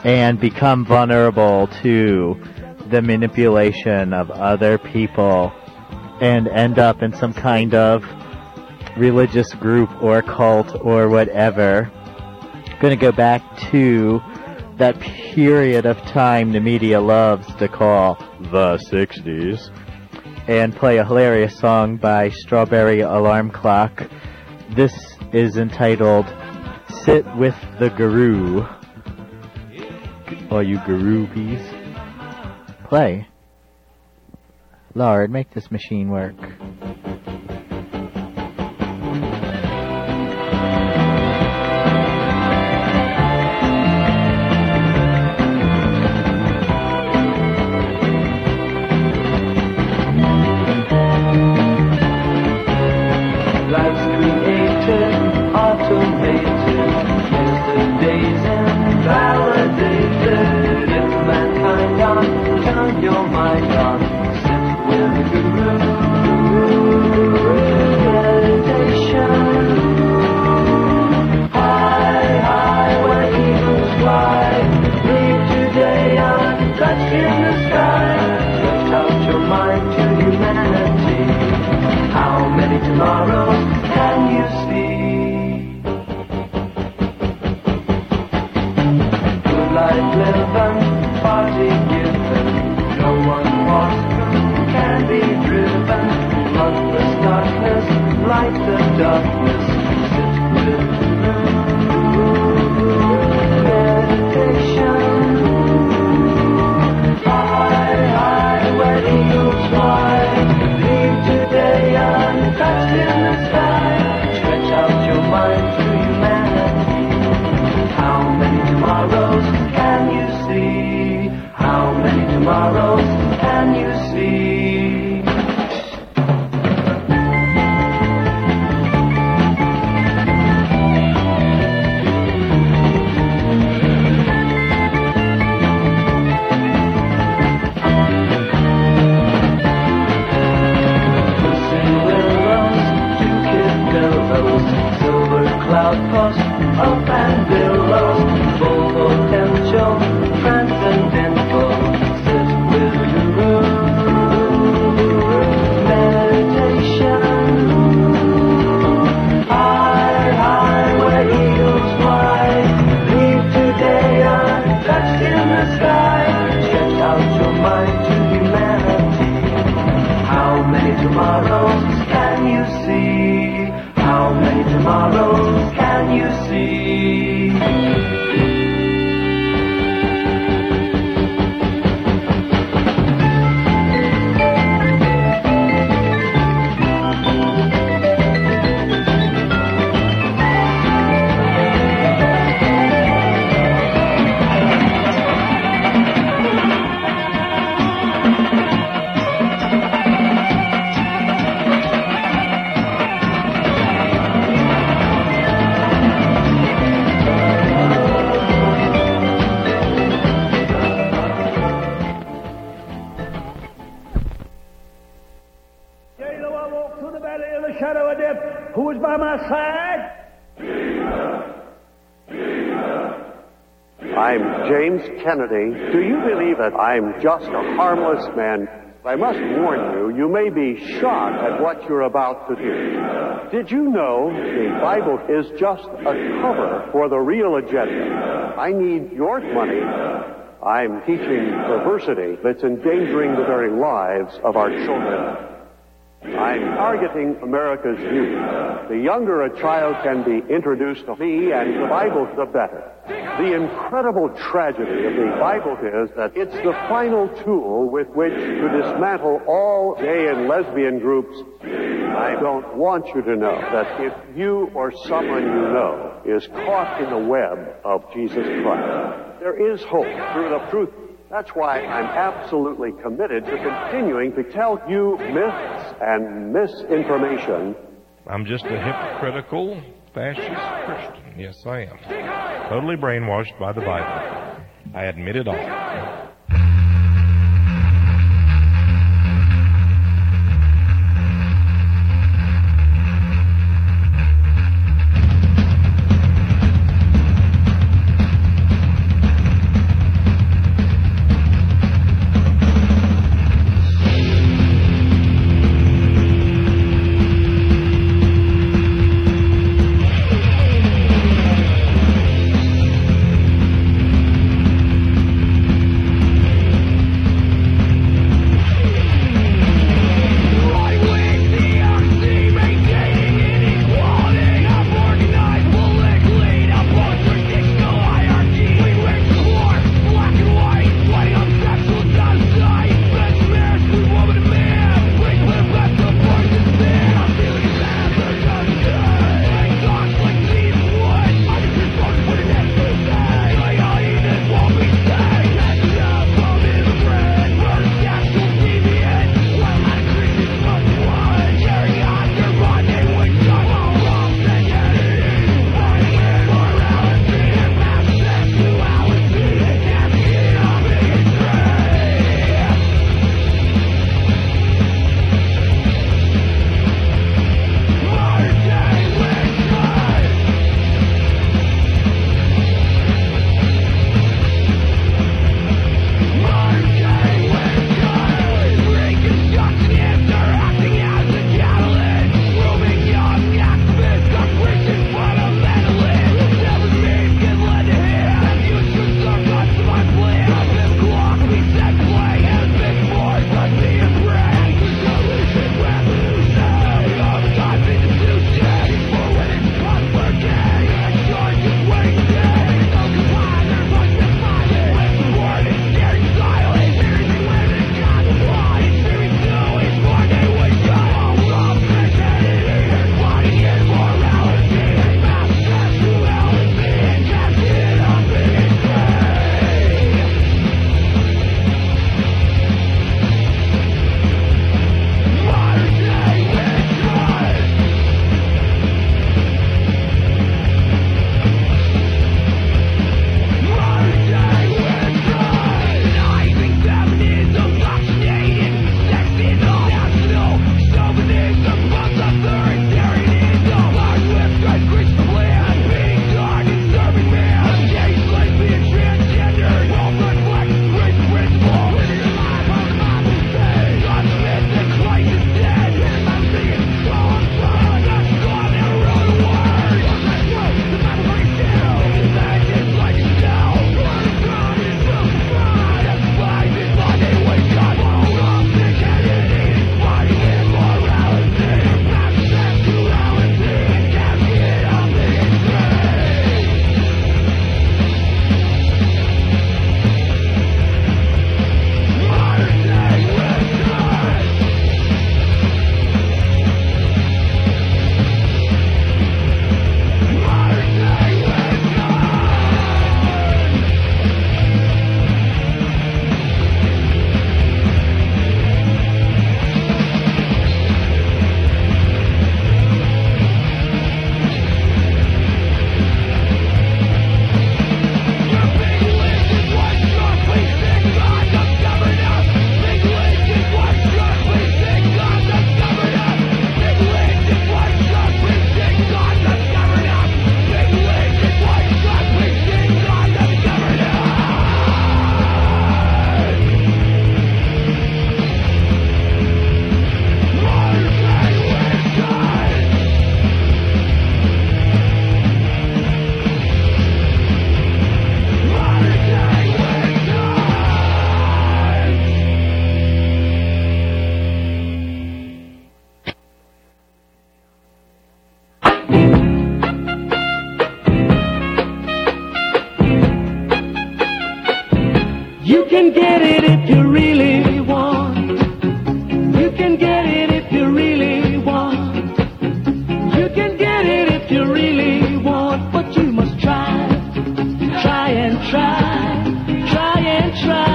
and become vulnerable to the manipulation of other people and end up in some kind of religious group or cult or whatever. I'm going to go back to that period of time the media loves to call the 60s and play a hilarious song by Strawberry Alarm Clock. This is entitled Sit with the Guru. All you groupies. Play. Lord, make this machine work. Life's created, automated, yesterday's invalidated. If mankind on, turn your mind on, sit with the guru. Meditation. High, high, where eagles fly. Leave today untouched in the sky. Stretch out your mind to humanity. How many tomorrows can you see? Good life living, party given. No one wants can be driven. Bloodless darkness, light the darkness. Sit with the meditation. High, high, where eagles fly. Leave today untouched in the sky. Stretch out your mind to humanity. How many tomorrows can you see? How many tomorrows can you see? Outpost up and below, full potential, transcendental. Sit with the guru. Meditation. High, high, where eagles fly. Leave today untouched in the sky. Stretch out your mind to humanity. How many tomorrows can you see? How many tomorrows can you see? Who is by my side? I'm James Kennedy. Do you believe that I'm just a harmless man? I must warn you, you may be shocked at what you're about to do. Did you know the Bible is just a cover for the real agenda? I need your money. I'm teaching perversity that's endangering the very lives of our children. I'm targeting America's youth. The younger a child can be introduced to me and the Bible, the better. The incredible tragedy of the Bible is that it's the final tool with which to dismantle all gay and lesbian groups. I don't want you to know that if you or someone you know is caught in the web of Jesus Christ, there is hope through the truth. That's why I'm absolutely committed to continuing to tell you myths and misinformation. I'm just a hypocritical, fascist Christian. Yes, I am. Totally brainwashed by the Bible. I admit it all. can get it if you really want. You can get it if you really want. You can get it if you really want, but you must try. Try and try. Try and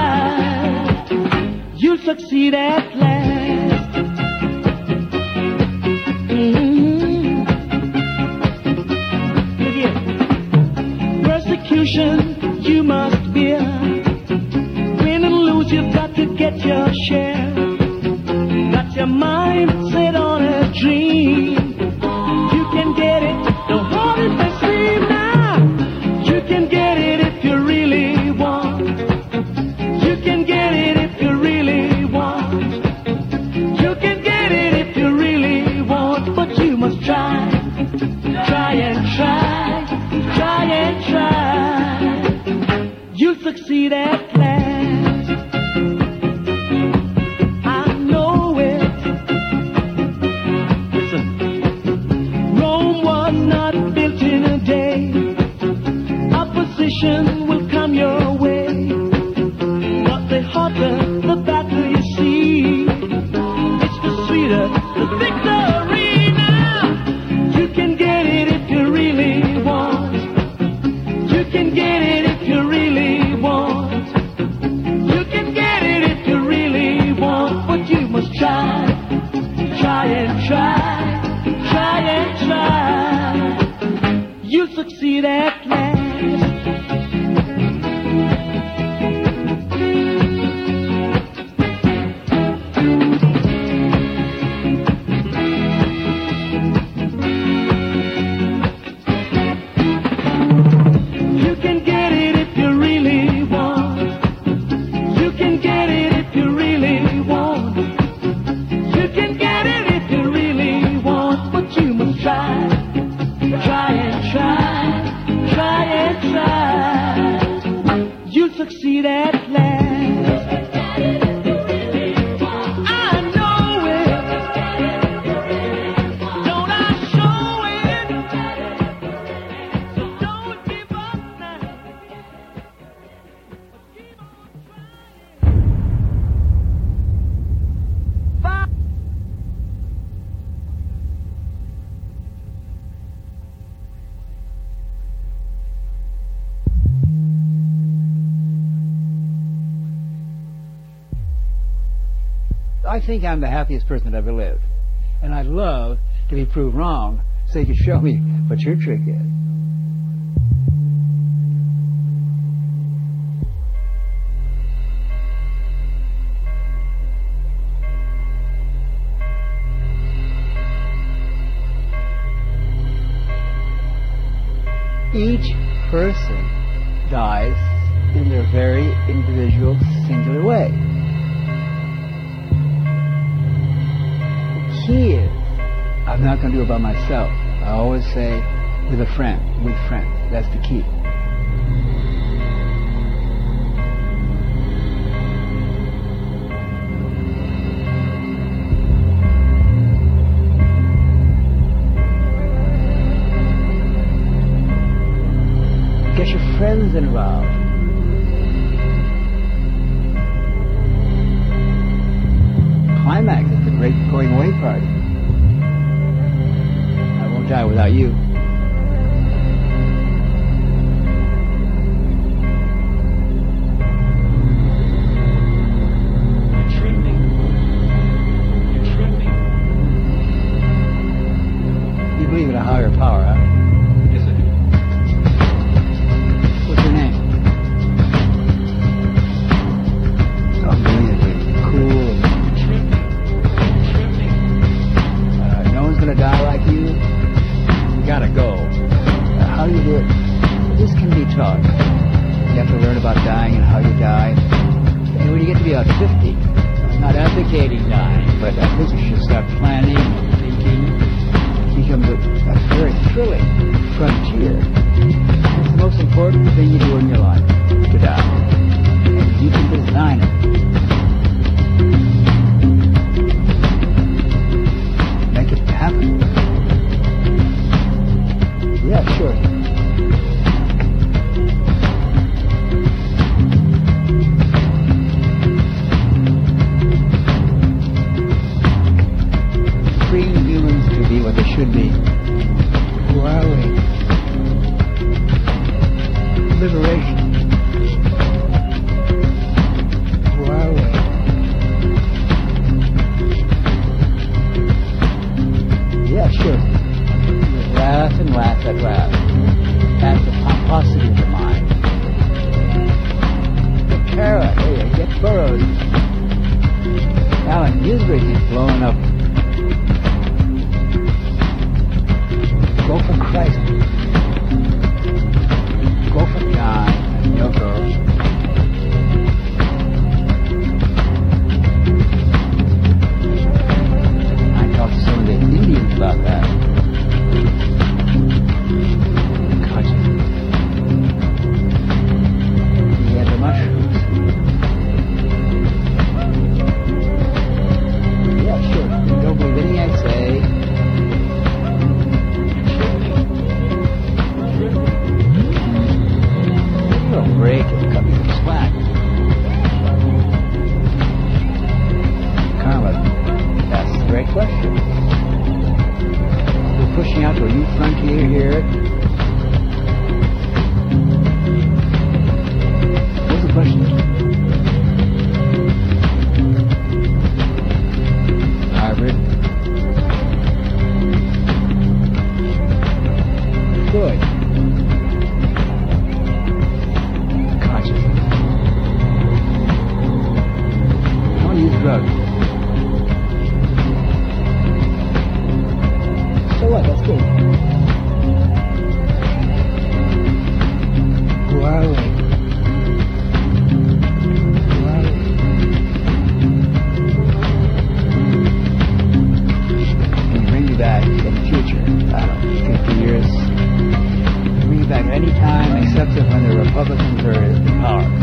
try. You'll succeed at last. Look here. Persecution you must bear. Win and lose, you've got to get your share. Got your mind set on a dream. You can get it, don't hold it for sleep now. You can get it if you really want. You can get it if you really want. You can get it if you really want, but you must try. Try and try. Try and try. You'll succeed at last. I know it. Listen. Rome was not built in a day. Opposition will come your way. But the harder the battle you see, it's the sweeter the victory now. You can get it if you really want. You can get it if you really want. You can get it if you really want, but you must try. Try and try. Try and try. You'll succeed at last. You can get it if you really want. You can get it if you really want. You can get it if you really want, but you must try. Try and try. Try and try. You'll succeed at last. I know it. Don't I show it? So don't give up now. Keep on trying. I think I'm the happiest person that ever lived. And I'd love to be proved wrong so you could show me what your trick is. Each person dies in their very individual, singular way. The key is, I'm not going to do it by myself. I always say, with a friend, with friends. That's the key. Get your friends involved. Climax is the great going away party. I won't die without you. You believe in a higher power, huh? Yes, I do. What's your name? Unbelievably cool. No one's gonna die like you. You gotta go. How do you do it? This can be taught. You have to learn about dying and how you die. And when you get to be about 50, I'm not advocating dying, but I think you should start planning and thinking. It becomes a very thrilling frontier. It's the most important thing you do in your life, to die. And you can design it. Make it happen. Yeah, sure. liberation. Who are we? Yeah, sure. Laugh and laugh at laugh. That's the pomposity of the mind. The carrot, hey, get burrowed. Alan Gisbert is blowing up. Go for Christ. Go for John and your girl. I talked to some of the Indians about that. Consciousness. He had the mushrooms. Yeah, sure. You don't believe anything I say. Break and cut me some slack. Karma, that's a great question. We're pushing out to a new frontier here. What's the question? Harvard. Good. Drugs. So what? That's good. Who are we? Who are we? Can we bring you back in the future? I don't know, 50 years. Bring you back any time except when the Republicans are in power.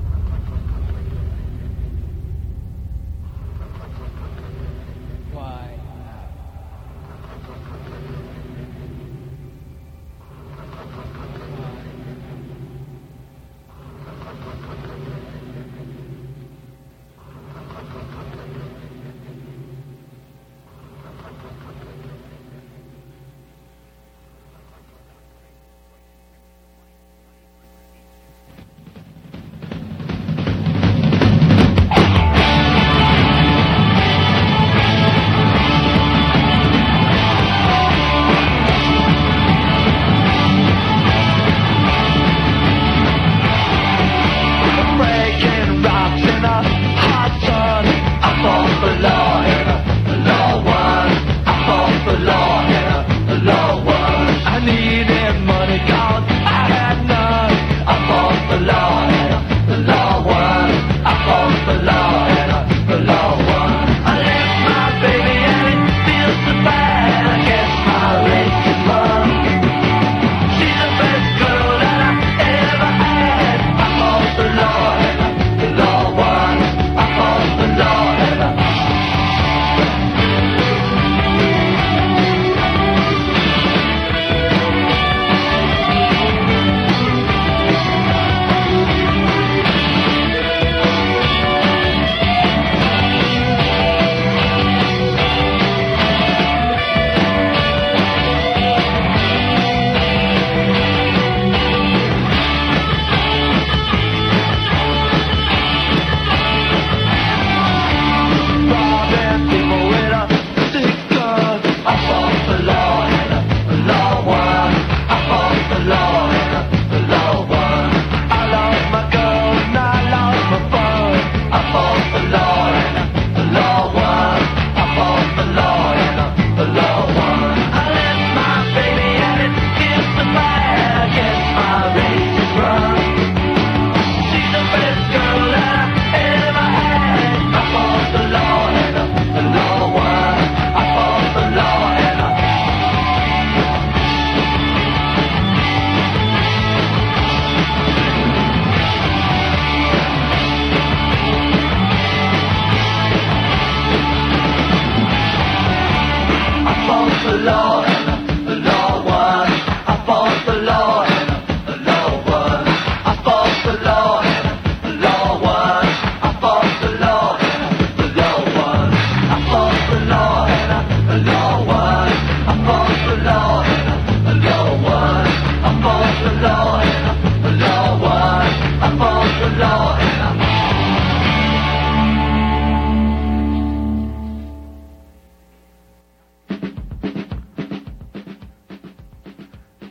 Why?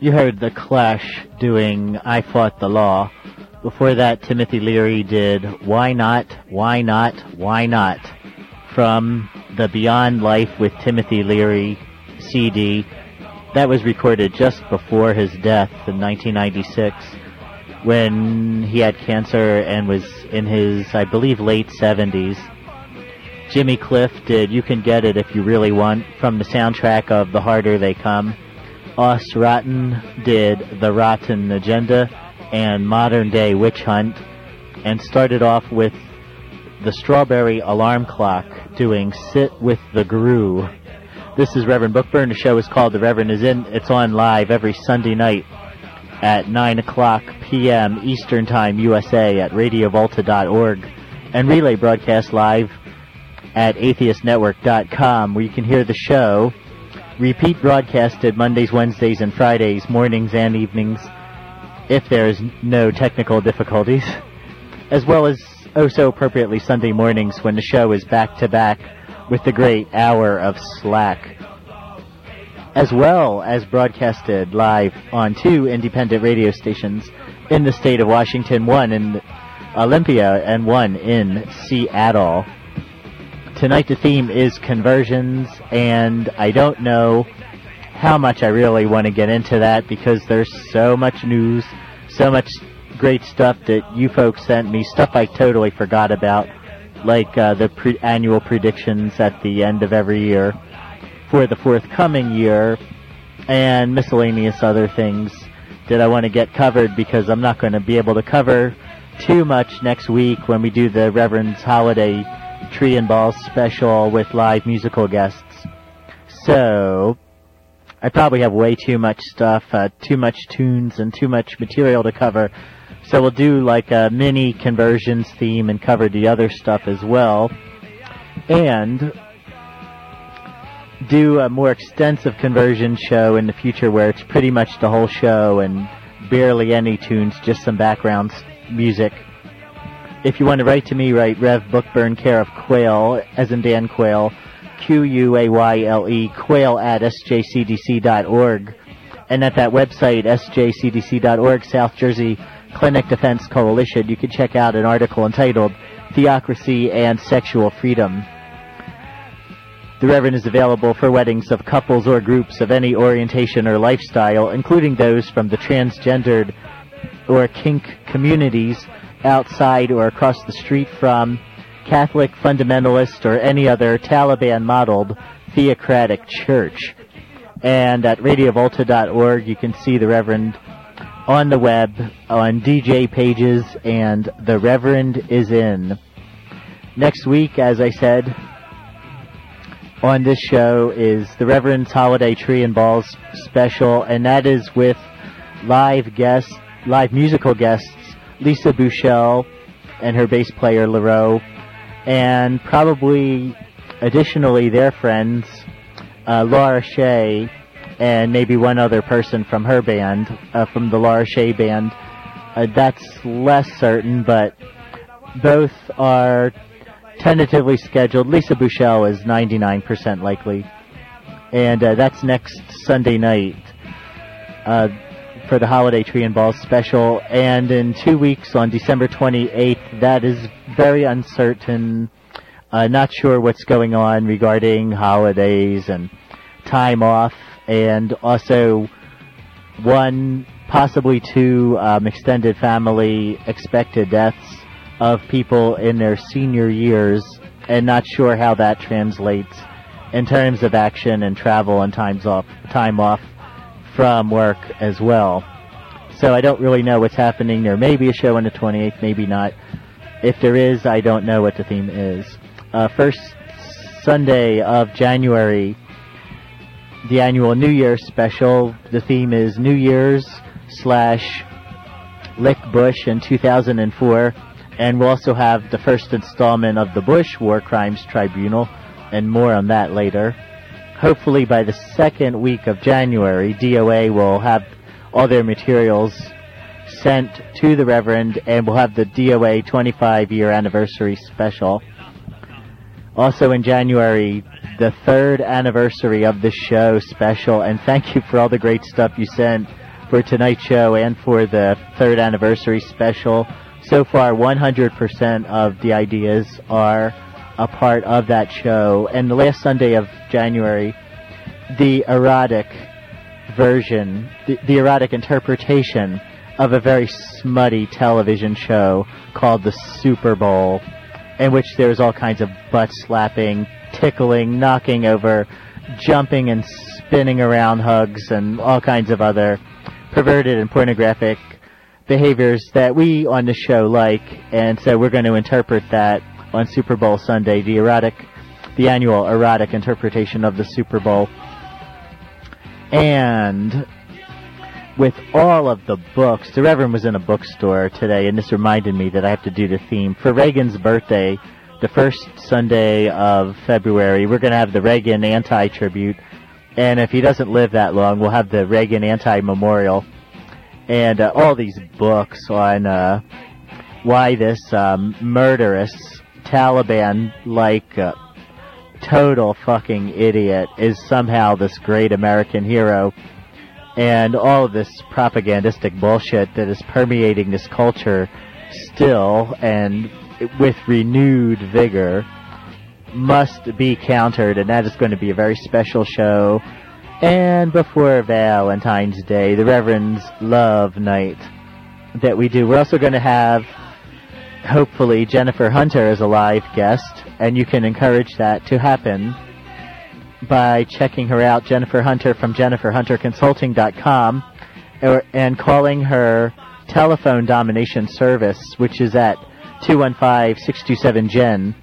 You heard The Clash doing I Fought the Law. Before that, Timothy Leary did Why Not, Why Not, Why Not from the Beyond Life with Timothy Leary CD. That was recorded just before his death in 1996 when he had cancer and was in his, I believe, late 70s. Jimmy Cliff did You Can Get It If You Really Want from the soundtrack of The Harder They Come. Os Rotten did The Rotten Agenda and Modern Day Witch Hunt, and started off with the Strawberry Alarm Clock doing Sit with the Gru. This is Reverend Bookburn. The show is called The Reverend Is In. It's on live every Sunday night at 9 o'clock p.m. Eastern Time, USA at radiovolta.org, and relay broadcast live at atheistnetwork.com, where you can hear the show repeat broadcasted Mondays, Wednesdays, and Fridays, mornings and evenings, if there is no technical difficulties, as well as so appropriately Sunday mornings when the show is back-to-back with the great hour of Slack, as well as broadcasted live on 2 independent radio stations in the state of Washington, 1 in Olympia and 1 in Seattle. Tonight the theme is conversions, and I don't know how much I really want to get into that because there's so much news, so much great stuff that you folks sent me, stuff I totally forgot about, like the annual predictions at the end of every year for the forthcoming year, and miscellaneous other things that I want to get covered because I'm not going to be able to cover too much next week when we do the Reverend's Holiday Tree and Balls special with live musical guests. So I probably have way too much stuff, too much tunes and too much material to cover. So we'll do like a mini conversions theme and cover the other stuff as well. And do a more extensive conversion show in the future where it's pretty much the whole show and barely any tunes, just some background music. If you want to write to me, write Rev Bookburn, care of Quayle, as in Dan Quayle, Quayle, Quayle at sjcdc.org. And at that website, sjcdc.org, South Jersey Clinic Defense Coalition, you can check out an article entitled Theocracy and Sexual Freedom. The Reverend is available for weddings of couples or groups of any orientation or lifestyle, including those from the transgendered or kink communities outside or across the street from Catholic, fundamentalist, or any other Taliban-modeled theocratic church. And at radiovolta.org, you can see the Reverend on the web, on DJ pages, and the Reverend is in. Next week, as I said, on this show is the Reverend's Holiday Tree and Balls special, and that is with live musical guests, Lisa Bouchel and her bass player Leroux, and probably additionally their friends Laura Shea and maybe one other person from her band, from the Laura Shea band. That's less certain, but both are tentatively scheduled. Lisa Bouchel is 99% likely, and that's next Sunday night for the Holiday Tree and Balls special, and in 2 weeks on December 28th, that is very uncertain. Not sure what's going on regarding holidays and time off, and also 1, possibly 2 extended family expected deaths of people in their senior years, and not sure how that translates in terms of action and travel and time off from work as well. So I don't really know what's happening. There may be a show on the 28th, maybe not. If there is, I don't know what the theme is. First Sunday of January, the annual New Year's special. The theme is New Year's / Lick Bush in 2004. And we'll also have the first installment of the Bush War Crimes Tribunal, and more on that later. Hopefully by the second week of January, DOA will have all their materials sent to the Reverend, and we'll have the DOA 25-year anniversary special. Also in January, the 3rd anniversary of the show special, and thank you for all the great stuff you sent. for tonight's show and for the 3rd anniversary special. So far, 100% of the ideas are a part of that show. And the last Sunday of January, the erotic version, the erotic interpretation of a very smutty television show called the Super Bowl, in which there's all kinds of butt-slapping, tickling, knocking over, jumping and spinning around hugs, and all kinds of other perverted and pornographic behaviors that we on the show like. And so we're going to interpret that on Super Bowl Sunday, the annual erotic interpretation of the Super Bowl. And with all of the books, the Reverend was in a bookstore today, and this reminded me that I have to do the theme. For Reagan's birthday, the first Sunday of February, we're going to have the Reagan Anti-Tribute. And if he doesn't live that long, we'll have the Reagan Anti-Memorial. And all these books on why this murderous Taliban-like total fucking idiot is somehow this great American hero. And all of this propagandistic bullshit that is permeating this culture still and with renewed vigor must be countered, and that is going to be a very special show. And before Valentine's Day, the Reverend's Love Night that we do. We're also going to have, hopefully, Jennifer Hunter as a live guest, and you can encourage that to happen by checking her out, Jennifer Hunter from JenniferHunterConsulting.com, and calling her telephone domination service, which is at 215-627-JEN,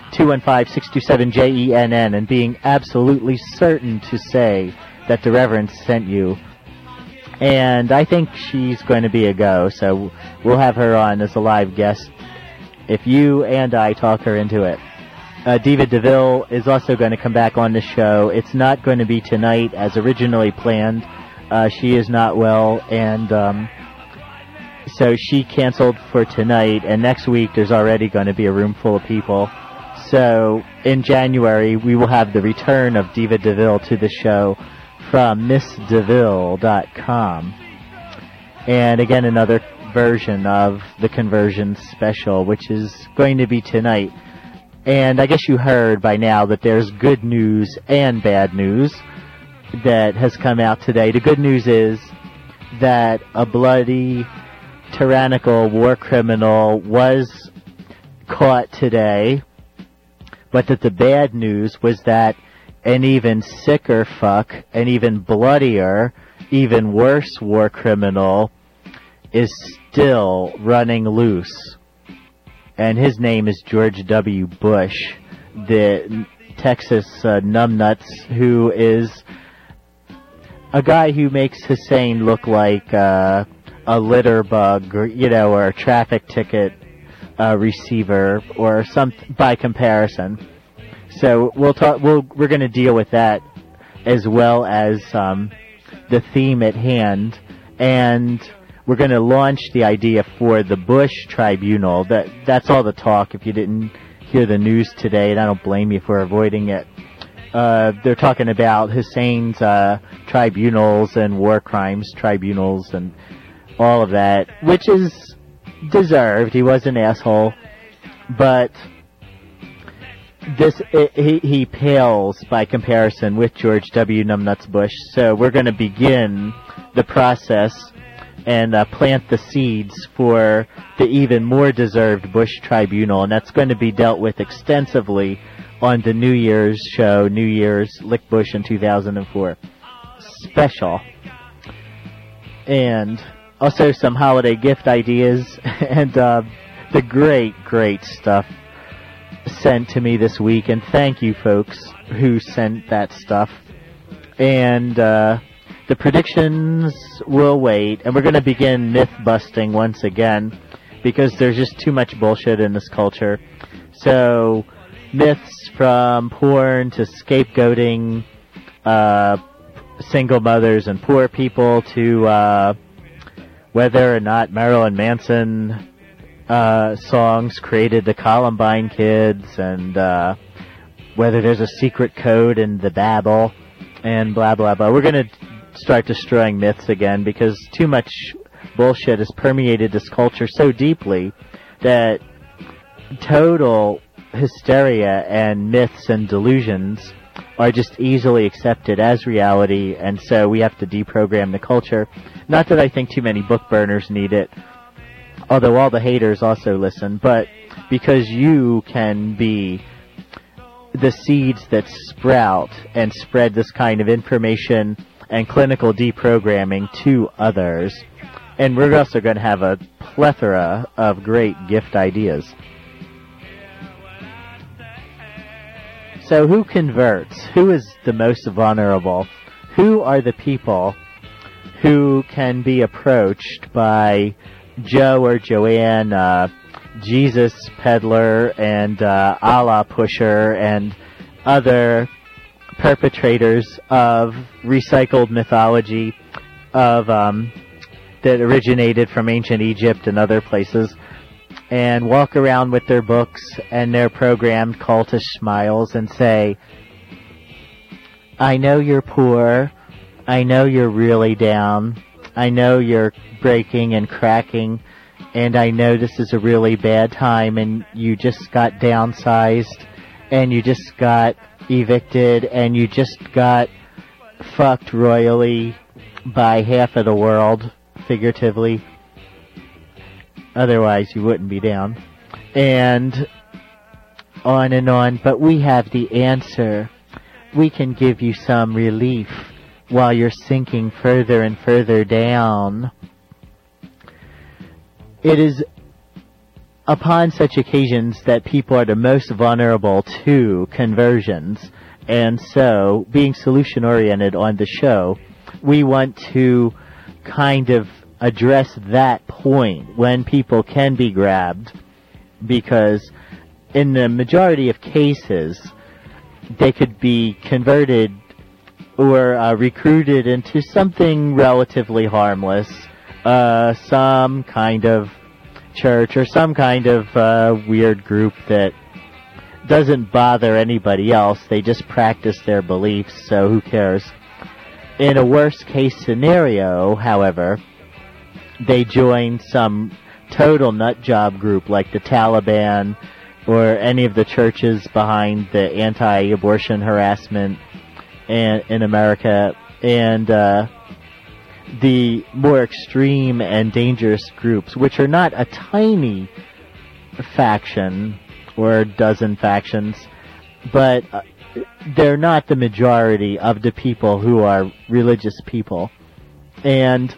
215-627-JENN, and being absolutely certain to say that the Reverend sent you. And I think she's going to be a go, so we'll have her on as a live guest if you and I talk her into it. Diva DeVille is also going to come back on the show. It's not going to be tonight as originally planned. She is not well, and so she canceled for tonight, and next week there's already going to be a room full of people. So in January, we will have the return of Diva DeVille to the show from MissDeVille.com. And again, another version of the Conversion Special, which is going to be tonight. And I guess you heard by now that there's good news and bad news that has come out today. The good news is that a bloody, tyrannical war criminal was caught today, but that the bad news was that an even sicker fuck, an even bloodier, even worse war criminal is still running loose. And his name is George W. Bush, the Texas numbnuts, who is a guy who makes Hussein look like a litter bug, or a traffic ticket receiver, or some by comparison. So we'll talk. We're going to deal with that as well as the theme at hand, and we're going to launch the idea for the Bush Tribunal. That's all the talk. If you didn't hear the news today, and I don't blame you for avoiding it, they're talking about Hussein's tribunals and war crimes tribunals and all of that, which is deserved. He was an asshole, but he pales by comparison with George W. Numbnuts Bush. So we're going to begin the process and plant the seeds for the even more deserved Bush Tribunal, and that's going to be dealt with extensively on the New Year's show, New Year's Lick Bush in 2004 special. And also some holiday gift ideas, and the great stuff sent to me this week, and thank you folks who sent that stuff. And the predictions will wait, and we're going to begin myth-busting once again, because there's just too much bullshit in this culture. So, myths from porn to scapegoating single mothers and poor people to whether or not Marilyn Manson songs created the Columbine kids, and whether there's a secret code in the Babel, and blah, blah, blah. We're going to start destroying myths again, because too much bullshit has permeated this culture so deeply that total hysteria and myths and delusions are just easily accepted as reality, and so we have to deprogram the culture. Not that I think too many book burners need it, although all the haters also listen, but because you can be the seeds that sprout and spread this kind of information and clinical deprogramming to others. And we're also going to have a plethora of great gift ideas. So who converts? Who is the most vulnerable? Who are the people who can be approached by Joe or Joanne, Jesus peddler and Allah pusher and other perpetrators of recycled mythology of that originated from ancient Egypt and other places, and walk around with their books and their programmed cultish smiles and say, I know you're poor, I know you're really down, I know you're breaking and cracking, and I know this is a really bad time, and you just got downsized, and you just got evicted, and you just got fucked royally by half of the world, figuratively. Otherwise, you wouldn't be down. And on, but we have the answer. We can give you some relief while you're sinking further and further down. It is upon such occasions that people are the most vulnerable to conversions. And so, being solution-oriented on the show, we want to kind of address that point when people can be grabbed, because in the majority of cases, they could be converted or recruited into something relatively harmless, some kind of church or some kind of weird group that doesn't bother anybody else. They just practice their beliefs, so who cares? In a worst case scenario, however, they join some total nut job group like the Taliban or any of the churches behind the anti-abortion harassment in America, and the more extreme and dangerous groups, which are not a tiny faction or a dozen factions, but they're not the majority of the people who are religious people. And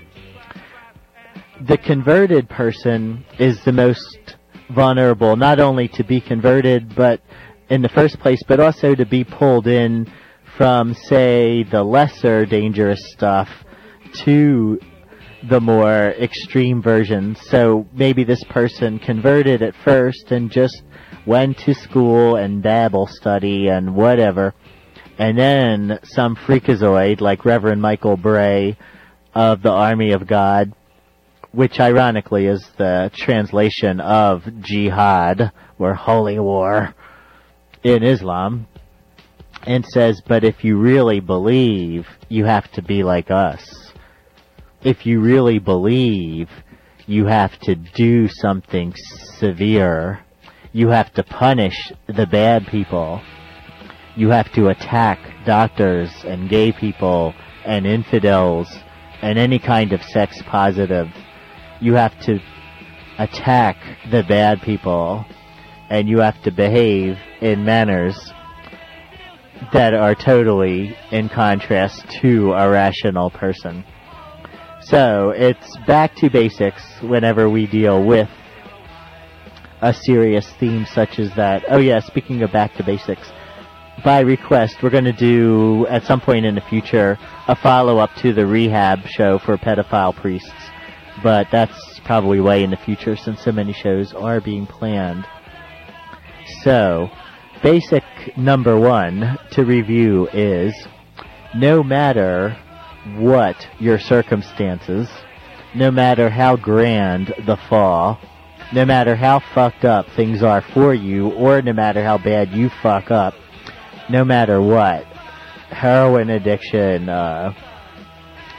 the converted person is the most vulnerable, not only to be converted but in the first place, but also to be pulled in from, say, the lesser dangerous stuff to the more extreme versions. So maybe this person converted at first and just went to school and Bible study and whatever, and then some freakazoid like Reverend Michael Bray of the Army of God, which ironically is the translation of jihad, or holy war, in Islam, and says, but if you really believe, you have to be like us. If you really believe, you have to do something severe. You have to punish the bad people. You have to attack doctors and gay people and infidels and any kind of sex positive. You have to attack the bad people, and you have to behave in manners that are totally in contrast to a rational person. So it's back to basics whenever we deal with a serious theme such as that. Oh yeah, speaking of back to basics, by request, we're going to do, at some point in the future, a follow-up to the rehab show for pedophile priests. But that's probably way in the future since so many shows are being planned. So, basic number 1 to review is, no matter what your circumstances, no matter how grand the fall, no matter how fucked up things are for you, or no matter how bad you fuck up, no matter what, heroin addiction,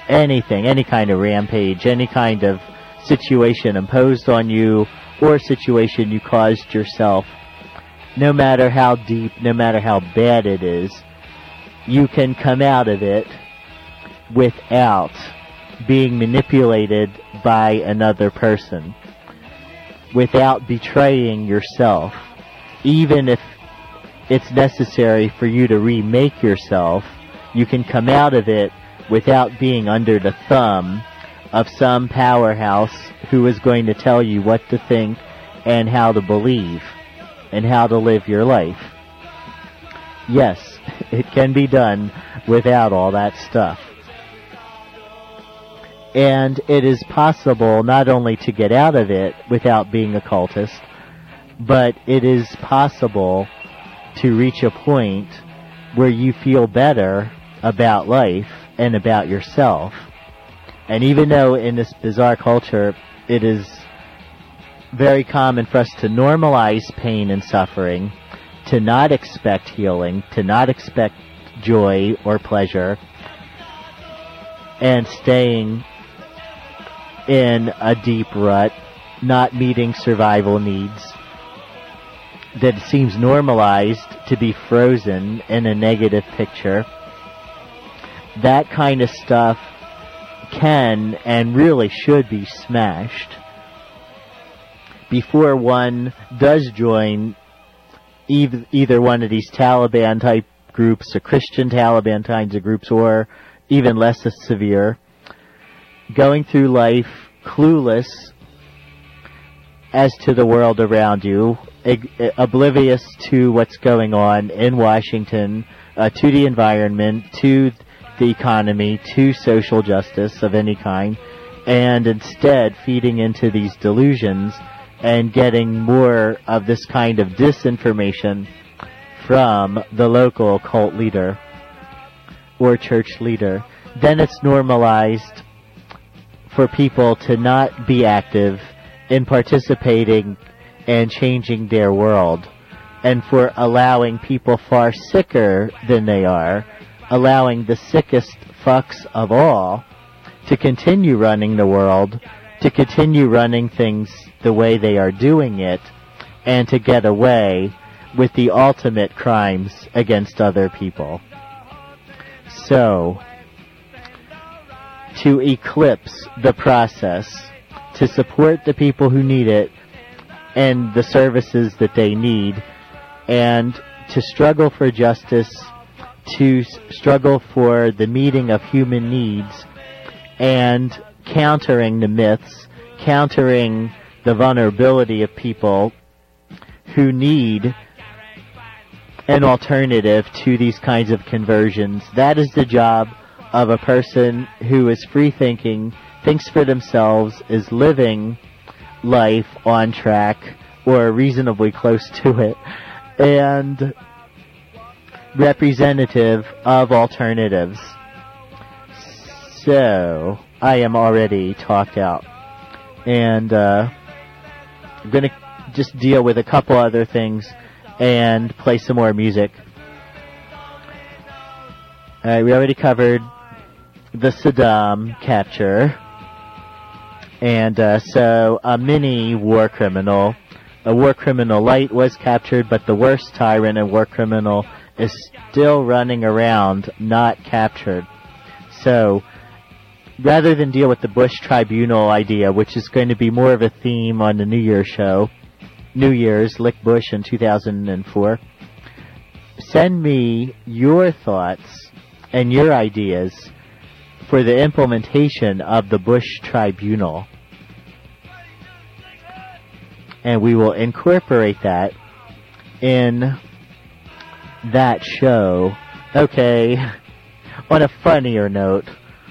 anything, any kind of rampage, any kind of situation imposed on you or situation you caused yourself, no matter how deep, no matter how bad it is, you can come out of it without being manipulated by another person, without betraying yourself, even if it's necessary for you to remake yourself. You can come out of it without being under the thumb of some powerhouse who is going to tell you what to think and how to believe and how to live your life. Yes, it can be done without all that stuff. And it is possible not only to get out of it without being a cultist, but it is possible to reach a point where you feel better about life and about yourself. And even though in this bizarre culture it is very common for us to normalize pain and suffering, to not expect healing, to not expect joy or pleasure, and staying in a deep rut, not meeting survival needs, that it seems normalized to be frozen in a negative picture. That kind of stuff can and really should be smashed before one does join either one of these Taliban type groups, or Christian Taliban kinds of groups, or even less severe, going through life clueless as to the world around you, oblivious to what's going on in Washington, to the environment, to the economy, to social justice of any kind, and instead feeding into these delusions and getting more of this kind of disinformation from the local cult leader or church leader. Then it's normalized for people to not be active in participating and changing their world, and for allowing people far sicker than they are, allowing the sickest fucks of all to continue running the world, to continue running things the way they are doing it, and to get away with the ultimate crimes against other people. So, to eclipse the process, to support the people who need it and the services that they need, and to struggle for justice, to struggle for the meeting of human needs, and countering the myths, countering the vulnerability of people who need an alternative to these kinds of conversions. That is the job of a person who is free-thinking, thinks for themselves, is living life on track or reasonably close to it, and representative of alternatives. So, I am already talked out. And I'm going to just deal with a couple other things and play some more music. Alright, we already covered the Saddam capture. And so a mini war criminal, a war criminal light, was captured, but the worst tyrant and war criminal is still running around, not captured. So, rather than deal with the Bush Tribunal idea, which is going to be more of a theme on the New Year's show, New Year's, Lick Bush in 2004, send me your thoughts and your ideas for the implementation of the Bush Tribunal. And we will incorporate that in that show. Okay, on a funnier note,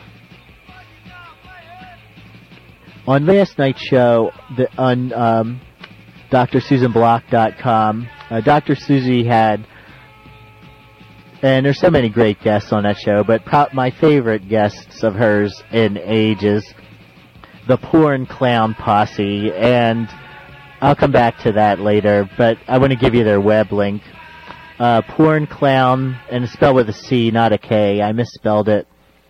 on last night's show, on DrSusanBlock.com, Dr. Susie had, and there's so many great guests on that show, but my favorite guests of hers in ages, the Porn Clown Posse, and I'll come back to that later, but I want to give you their web link. Porn Clown, and it's spelled with a C, not a K. I misspelled it.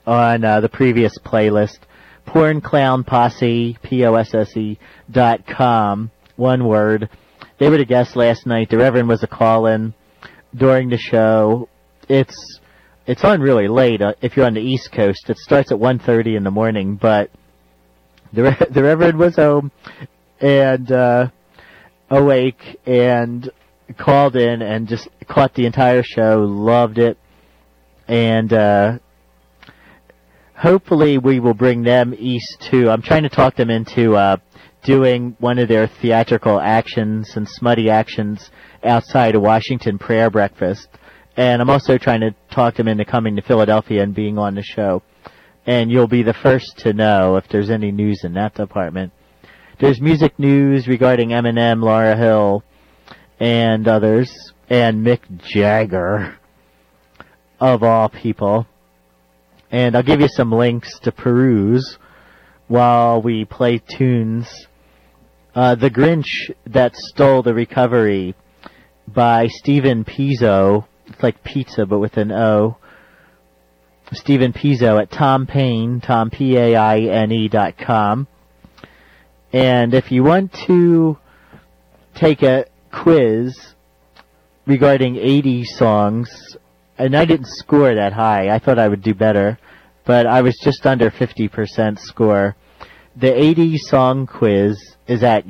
on the previous playlist. Porn Clown Posse, POSSE.com, one word. They were the guests last night. The Reverend was a call-in during the show. It's on really late if you're on the East Coast. It starts at 1:30 in the morning, but the Reverend was home and awake and called in and just caught the entire show, loved it, and hopefully we will bring them east too. I'm trying to talk them into doing one of their theatrical actions and smutty actions outside of Washington Prayer Breakfast. And I'm also trying to talk them into coming to Philadelphia and being on the show. And you'll be the first to know if there's any news in that department. There's music news regarding Eminem, Laura Hill, and others, and Mick Jagger, of all people. And I'll give you some links to peruse while we play tunes. The Grinch That Stole the Recovery by Stephen Pizzo. It's like pizza, but with an O. Stephen Pizzo at Tom Paine, TomPaine.com. And if you want to take a quiz regarding 80s songs, and I didn't score that high. I thought I would do better, but I was just under 50% score. The 80s song quiz is at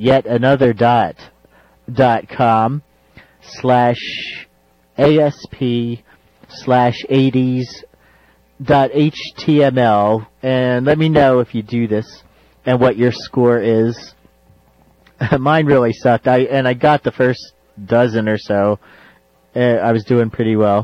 yetanotherdot.com/ASP/80s.html, and let me know if you do this and what your score is. Mine really sucked. I got the first dozen or so. I was doing pretty well.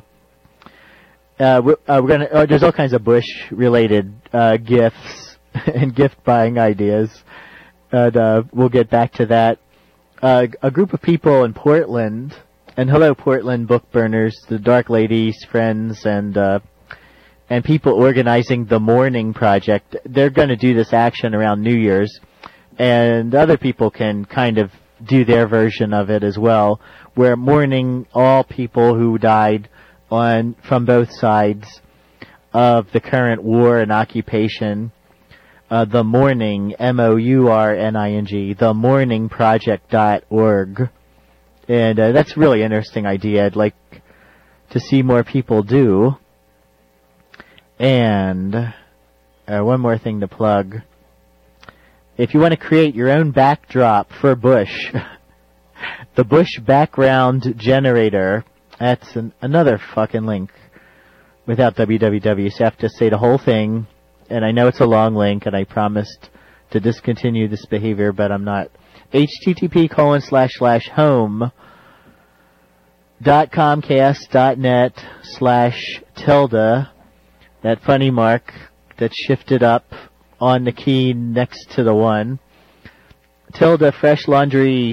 There's all kinds of Bush-related gifts and gift buying ideas. And we'll get back to that. A group of people in Portland, and hello Portland book burners, the Dark Ladies, friends, and people organizing the Mourning Project. They're going to do this action around New Year's, and other people can kind of do their version of it as well. We're mourning all people who died from both sides of the current war and occupation. The Mourning, MOURNING, themourningproject.org. And that's a really interesting idea. I'd like to see more people do. And one more thing to plug. If you want to create your own backdrop for Bush, the Bush Background Generator, that's another fucking link without www, so you have to say the whole thing. And I know it's a long link, and I promised to discontinue this behavior, but I'm not. http://home.comcast.net/tilde, that funny mark that shifted up on the key next to the one. Tilde fresh laundry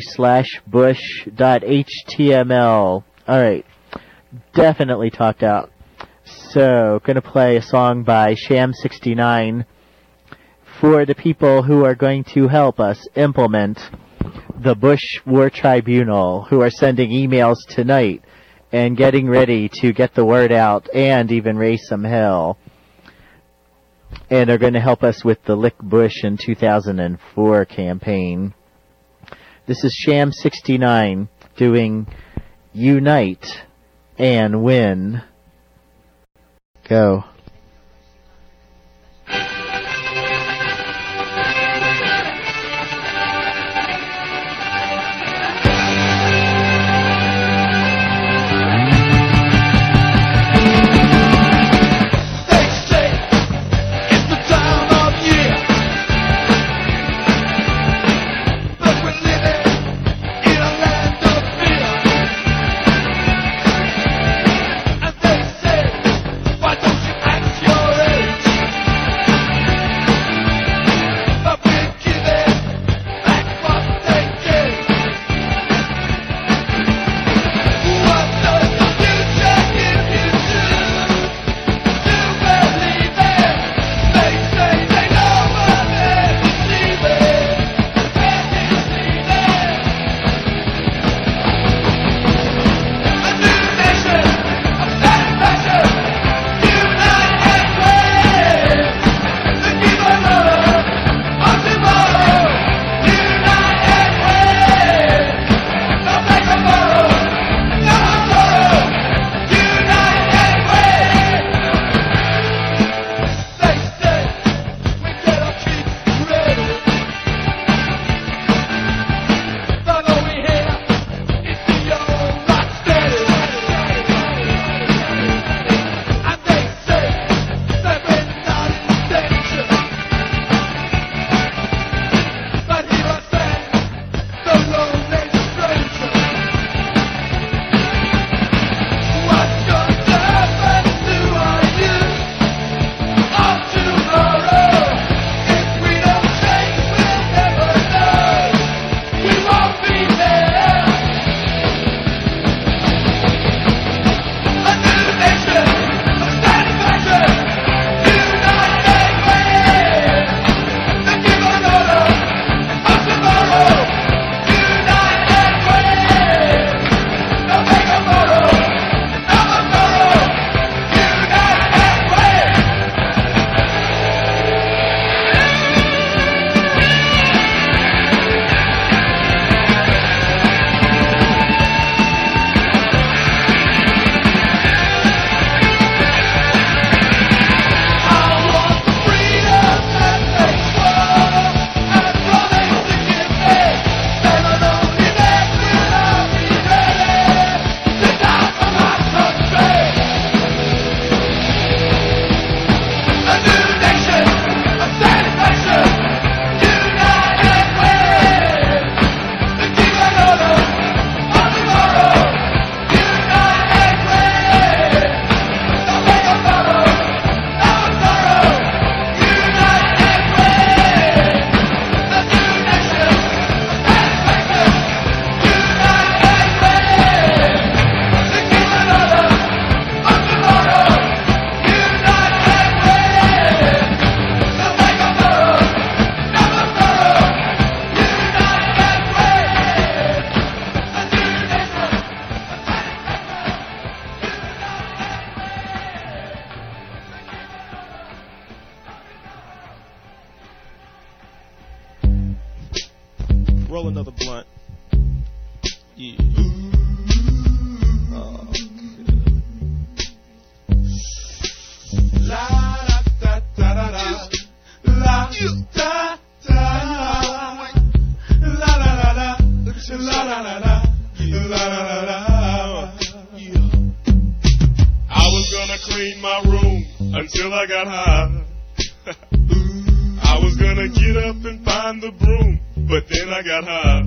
/bush.html. Alright. Definitely talked out. So, gonna play a song by Sham69 for the people who are going to help us implement the Bush War Tribunal, who are sending emails tonight and getting ready to get the word out and even raise some hell. And are going to help us with the Lick Bush in 2004 campaign. This is Sham69 doing Unite and Win. Go. Why don't you Roll another blunt. Yeah. La da da da da da. La da da. La la la la. La la la la. La la la la. I was gonna clean my room until I got high. I was gonna get up and find the broom, but then I got high.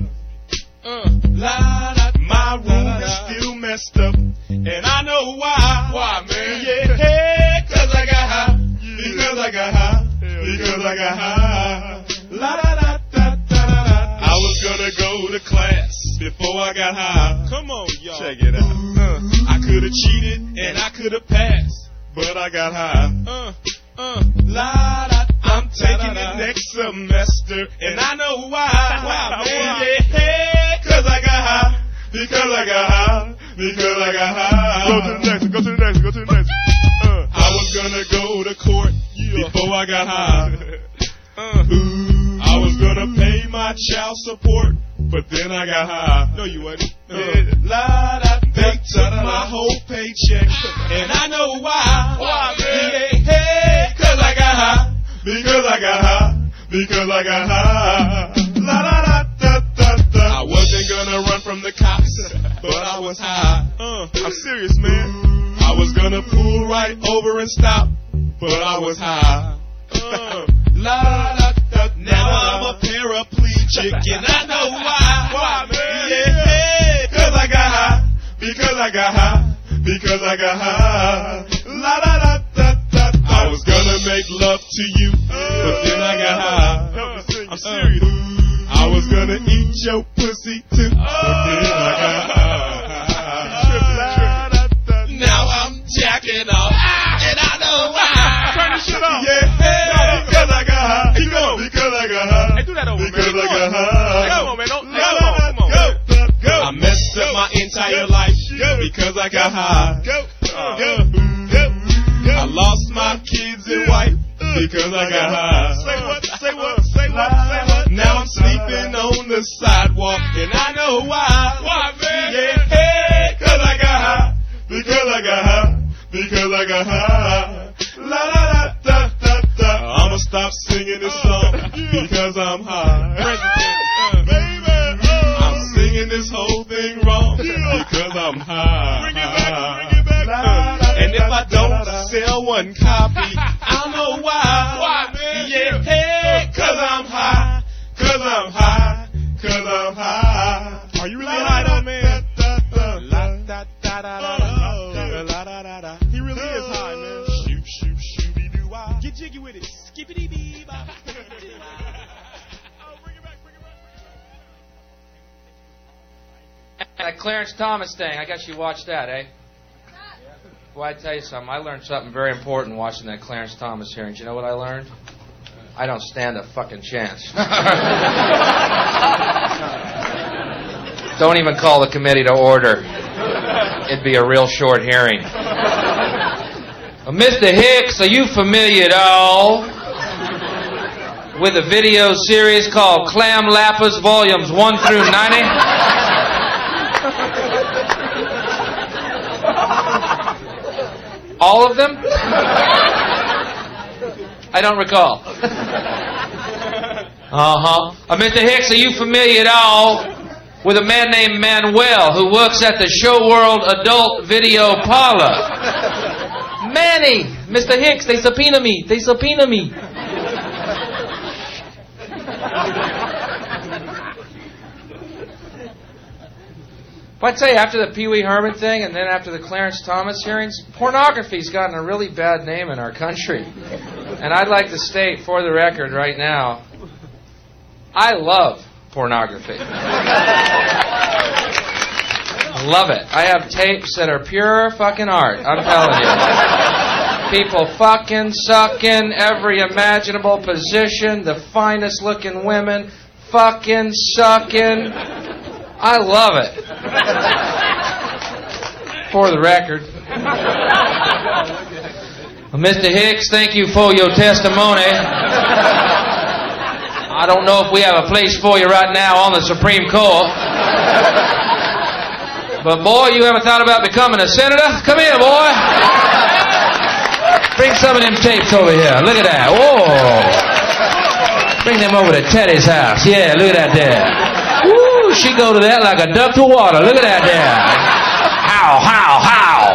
My room is still messed up, and I know why. Why, man? Yeah, cause I got high. Because I got high. Because I got high. La da da da da da. I was gonna go to class before I got high. Come on, y'all. Check it out. I could have cheated and I could have passed, but I got high. La da. I'm taking it next semester, and I know why. Why, man? Yeah, cause I got high. Because I got high. Because I got high. Go to the next. Go to the next. Go to the next. I was gonna go to court before I got high. I was gonna pay my child support, but then I got high. No, you wasn't. They took my whole paycheck, and I know why. Why, man? Yeah, cause I got high. Because I got high. Because I got high. La da da da da da. I wasn't gonna run from the cops, but I was high. I'm serious, man. I was gonna pull right over and stop, but I was high. La da da. Now I'm a paraplegic, and I know why. Why, man? Yeah, cause I got high. Because I got high. Because I got high. La da da da da. I was gonna make love to you, but then I got high. I'm serious. I was gonna eat your pussy too, but then I got high. Now I'm jacking off, and I know why. Turn this shit off. Yeah, because I got high. Keep going. Because I got high. Hey, do that over, because man. I got high. Come on, man. Come on. Go. I messed up my entire life because I got high. I lost my kids and wife because I got high. Say what? Say what? Say what? Say what? Now I'm sleeping on the sidewalk, and I know why. Why, man? Yeah, cause I got high. Because I got high. Because I got high. La la la da da da. I'ma stop singing this song because I'm high. Baby, I'm singing this whole thing wrong because I'm high. Bring it back. Bring it back. And if I don't sell one copy, I don't know why. Why, man? Yeah, hey, cause I'm high. Cause I'm high. Cause I'm high. Are you really high though, man? He really is high, man. Shoot, shoot, shooty doo wah. Get jiggy with it. Skippity bee bop. Oh, bring it back, bring it back. That Clarence Thomas thing, I guess you watched that, eh? Well, I tell you something. I learned something very important watching that Clarence Thomas hearing. Do you know what I learned? I don't stand a fucking chance. Don't even call the committee to order. It'd be a real short hearing. Mr. Hicks, are you familiar at all with a video series called Clam Lappers Volumes 1 through 90? All of them? I don't recall. Mr. Hicks, are you familiar at all with a man named Manuel who works at the Show World Adult Video Parlor? Manny! Mr. Hicks, they subpoena me. They subpoena me. But I'd say after the Pee Wee Herman thing and then after the Clarence Thomas hearings, pornography's gotten a really bad name in our country. And I'd like to state for the record right now, I love pornography. I love it. I have tapes that are pure fucking art, I'm telling you. People fucking sucking every imaginable position, the finest looking women, fucking sucking. I love it. For the record. Well, Mr. Hicks, thank you for your testimony. I don't know if we have a place for you right now on the Supreme Court. But boy, you ever thought about becoming a senator? Come here, boy. Bring some of them tapes over here. Look at that. Whoa. Bring them over to Teddy's house. Yeah, look at that there. Woo, she go to that like a duck to water. Look at that there. How, how, how.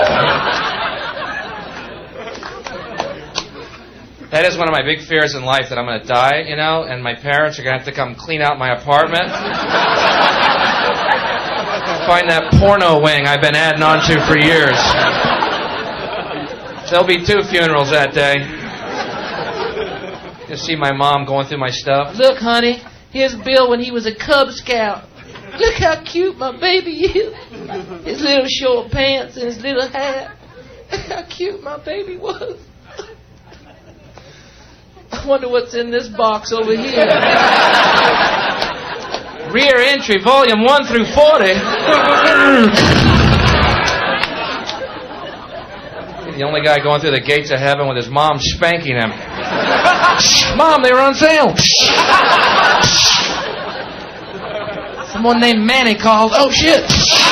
That is one of my big fears in life, that I'm going to die, you know, and my parents are going to have to come clean out my apartment. Find that porno wing I've been adding on to for years. There'll be 2 funerals that day. You'll see my mom going through my stuff. Look, honey, here's Bill when he was a Cub Scout. Look how cute my baby is. His little short pants and his little hat. Look how cute my baby was. I wonder what's in this box over here. Rear entry, volume 1 through 40. The only guy going through the gates of heaven with his mom spanking him. Mom, they were on sale. Someone named Manny called. Oh, shit.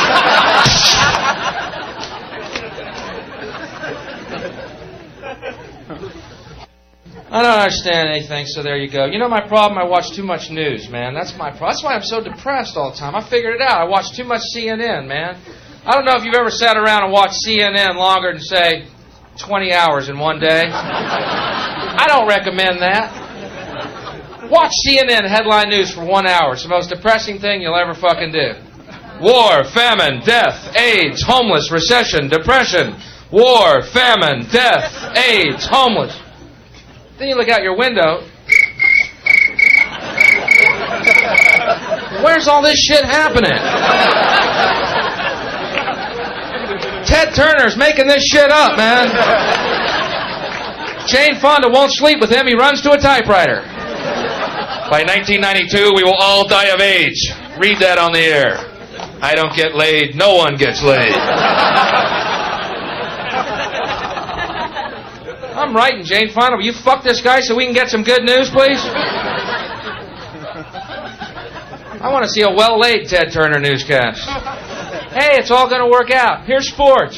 I don't understand anything, so there you go. You know my problem? I watch too much news, man. That's my problem. That's why I'm so depressed all the time. I figured it out. I watch too much CNN, man. I don't know if you've ever sat around and watched CNN longer than, say, 20 hours in one day. I don't recommend that. Watch CNN headline news for 1 hour. It's the most depressing thing you'll ever fucking do. War, famine, death, AIDS, homeless, recession, depression. War, famine, death, AIDS, homeless. Then you look out your window. Where's all this shit happening? Ted Turner's making this shit up, man. Jane Fonda won't sleep with him. He runs to a typewriter. By 1992, we will all die of AIDS. Read that on the air. I don't get laid. No one gets laid. I'm writing, Jane Fonda. Will you fuck this guy so we can get some good news, please? I want to see a well-laid Ted Turner newscast. Hey, it's all going to work out. Here's sports.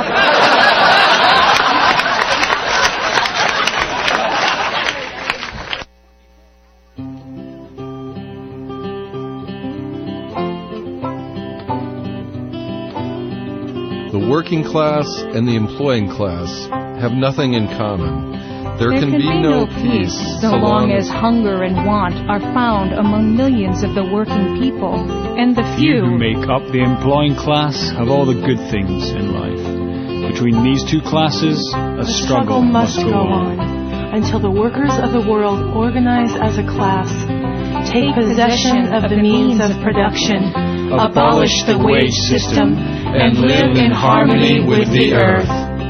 The working class and the employing class have nothing in common. There can be no peace so long as hunger and want are found among millions of the working people, and the few who make up the employing class have all the good things in life. Between these two classes, a struggle must go on until the workers of the world organize as a class, take possession of the means of production, abolish the wage system, and live in harmony with the earth.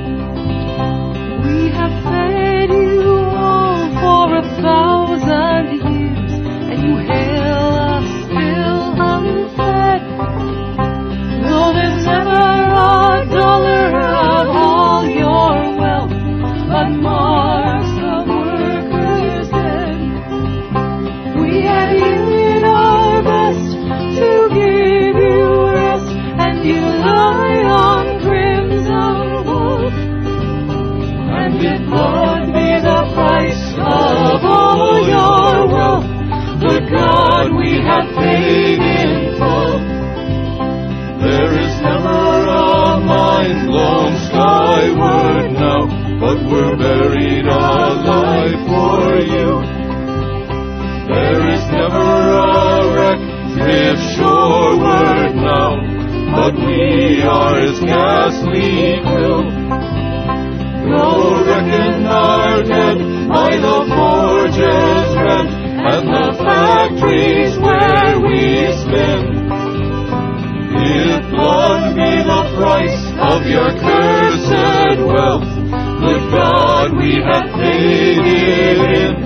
We have fed you all for 1,000 years, and you hail us still unfed. Though there's never a dollar of all your wealth, but marks the workers' dead. We have given our best to give you rest, and you lie on crimson wool. And if blood be the price of all your wealth, good God, we have paid in full. There is never a mine blown skyward now, but we're buried alive for you. There is never a wreck drift shoreward now, but we are its ghastly crew. Go reckon our dead by the forges rent and the factories where we spin. If blood be the price of your cursed wealth, good God, we have paid it in.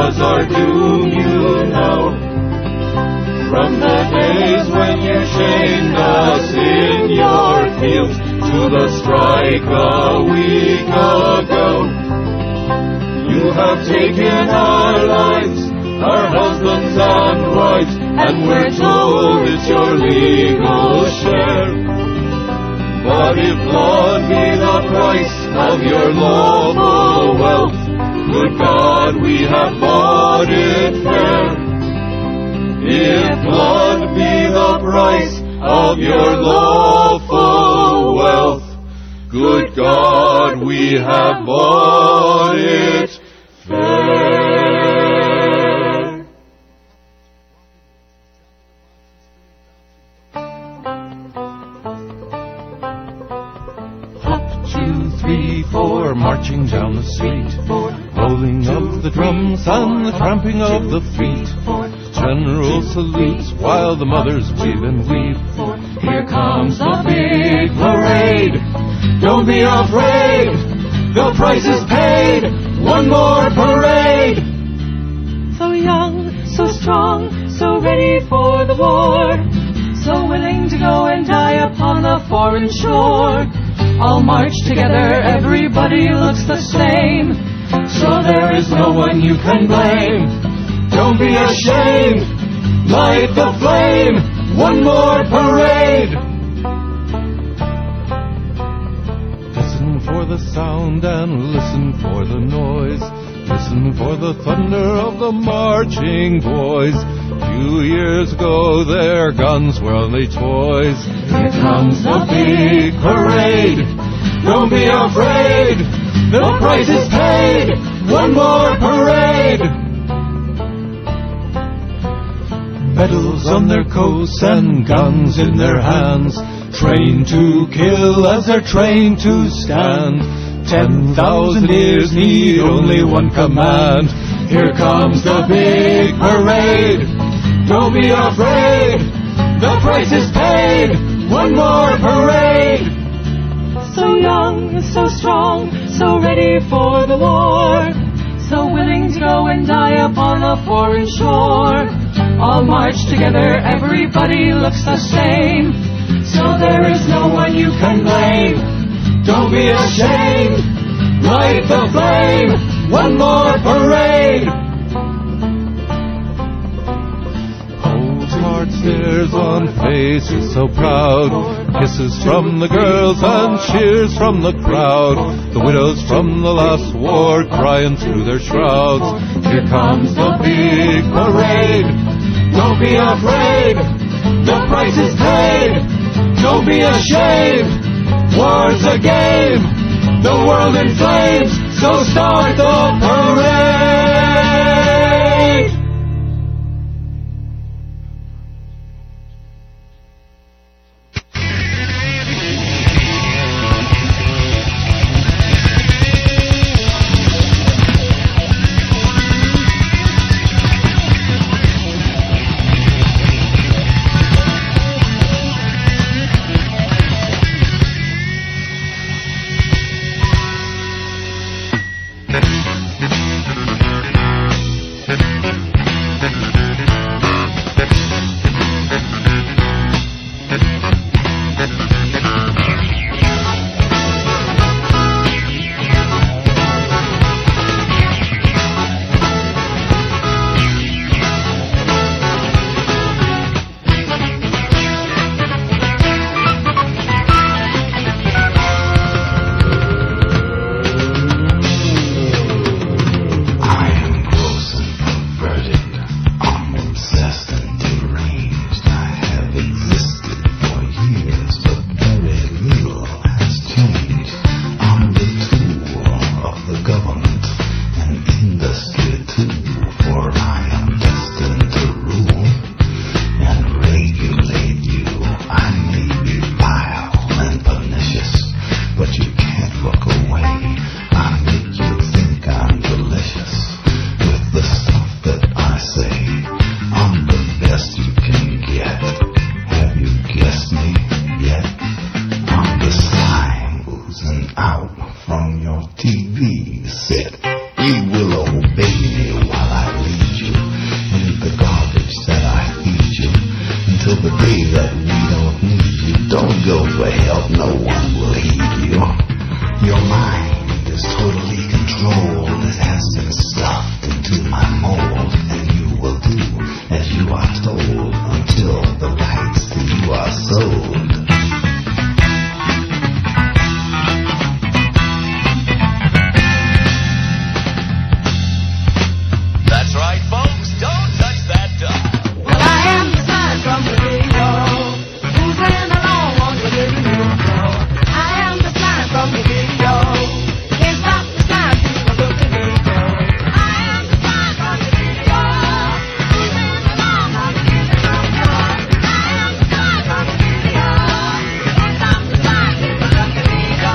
was our doom, you know. From the days when you shamed us in your fields to the strike a week ago, you have taken our lives, our husbands and wives, and we're told it's your legal share. But if blood be the price of your lawful wealth, good God, we have bought it fair. If blood be the price of your lawful wealth, good God, we have bought it fair. Up, 2, 3, 4, marching down the street, rolling of the drums and the tramping of the feet. General salutes while the mothers weave and weep. Here comes the big parade. Don't be afraid. The price is paid. One more parade. So young, so strong, so ready for the war, so willing to go and die upon the foreign shore. All march together, everybody looks the same, so there is no one you can blame. Don't be ashamed, light the flame, one more parade. Listen for the sound and listen for the noise. Listen for the thunder of the marching boys. Few years ago their guns were only toys. Here comes the big parade. Don't be afraid, the price is paid, one more parade. Medals on their coats and guns in their hands, trained to kill as they're trained to stand. 10,000 ears need only one command. Here comes the big parade. Don't be afraid, the price is paid, one more parade. So young, so strong, so ready for the war, so willing to go and die upon a foreign shore. All march together, everybody looks the same, so there is no one you can blame. Don't be ashamed, light the flame, one more parade. Old hard stares on faces so proud, kisses from the girls and cheers from the crowd. The widows from the last war crying through their shrouds. Here comes the big parade. Don't be afraid, the price is paid. Don't be ashamed, war's a game, the world in flames, so start the parade. out from your TV set. You will obey me while I for help, no one will heed you. Your mind is totally controlled. It has been stuffed into my mold, and you will do as you are told until the rights to you are sold. That's right, folks. Don't touch that dial. Well, I am the sign from the video. Who's in along on the video? I am the sign from the video. Can't stop the sign to the video. I am the sign from the video. Who's in along on the video? I am the sign from the video. Can't stop the sign to the video.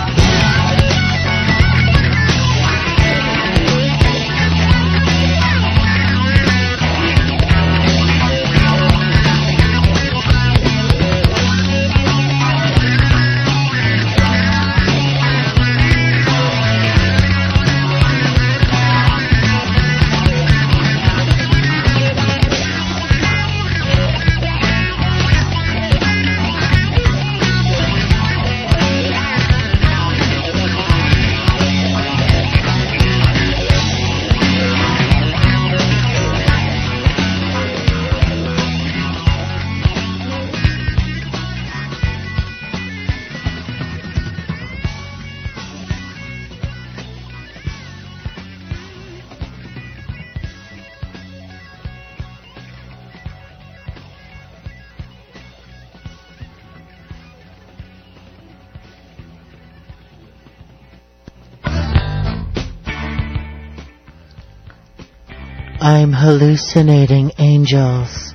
I'm hallucinating angels.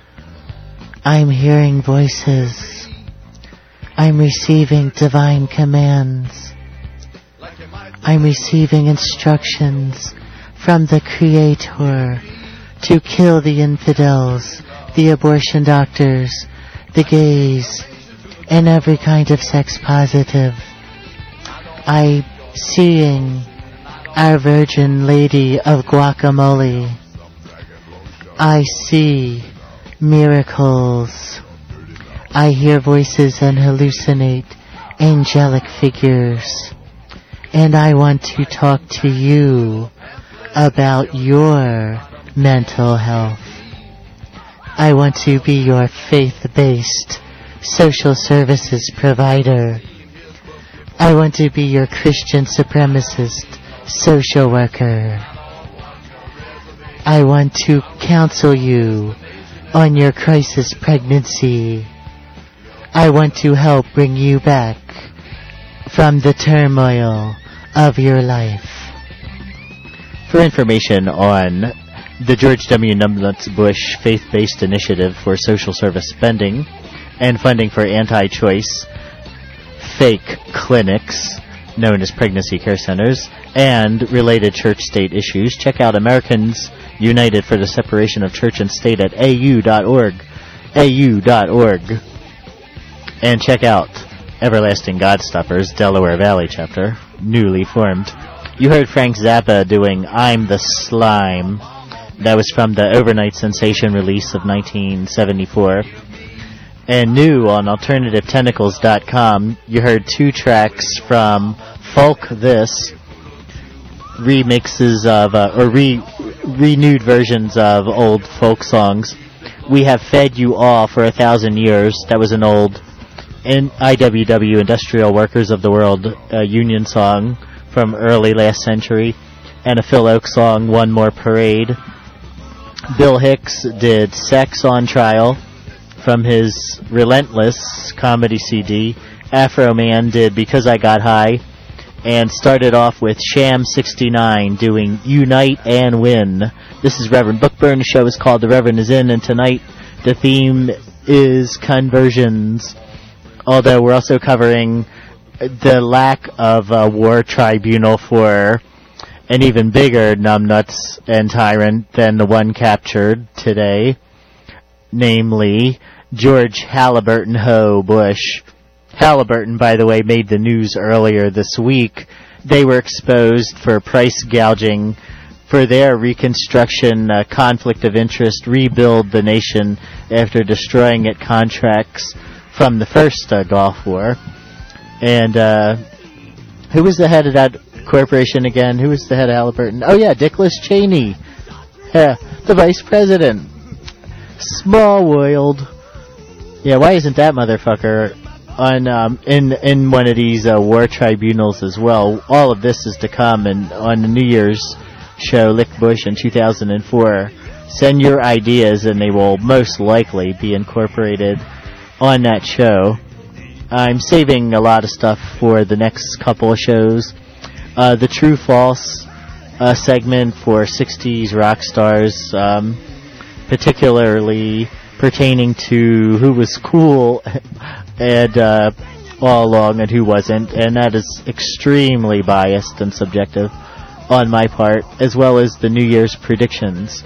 I'm hearing voices. I'm receiving divine commands. I'm receiving instructions from the Creator to kill the infidels, the abortion doctors, the gays, and every kind of sex positive. I'm seeing our Virgin Lady of Guacamole. I see miracles. I hear voices and hallucinate angelic figures. And I want to talk to you about your mental health. I want to be your faith-based social services provider. I want to be your Christian supremacist social worker. I want to counsel you on your crisis pregnancy. I want to help bring you back from the turmoil of your life. For information on the George W. Numbnuts Bush faith-based initiative for social service spending and funding for anti-choice fake clinics known as pregnancy care centers and related church-state issues, check out Americans United for the Separation of Church and State at au.org, au.org. And check out Everlasting Godstoppers, Delaware Valley chapter, newly formed. You heard Frank Zappa doing I'm the Slime. That was from the Overnight Sensation release of 1974. And new on AlternativeTentacles.com, you heard two tracks from Folk This, remixes of, renewed versions of old folk songs. We Have Fed You All for 1,000 Years. That was an old IWW, Industrial Workers of the World, union song from early last century. And a Phil Oak song, One More Parade. Bill Hicks did Sex on Trial from his Relentless comedy CD. Afro Man did Because I Got High. And started off with Sham 69 doing Unite and Win. This is Reverend Bookburn. The show is called The Reverend Is In, and tonight the theme is conversions. Although we're also covering the lack of a war tribunal for an even bigger numbnuts and tyrant than the one captured today, namely George Halliburton Ho Bush. Halliburton, by the way, made the news earlier this week. They were exposed for price gouging for their Reconstruction conflict of interest, rebuild the nation after destroying it contracts from the first Gulf War. And who was the head of that corporation again? Who was the head of Halliburton? Oh yeah, Dickless Cheney, the vice president. Small world. Yeah, why isn't that motherfucker on in one of these war tribunals as well? All of this is to come, and on the New Year's show, Lick Bush in 2004. Send your ideas, and they will most likely be incorporated on that show. I'm saving a lot of stuff for the next couple of shows. The True False segment for 60s rock stars, particularly pertaining to who was cool and all along and who wasn't, and that is extremely biased and subjective on my part, as well as the New Year's predictions.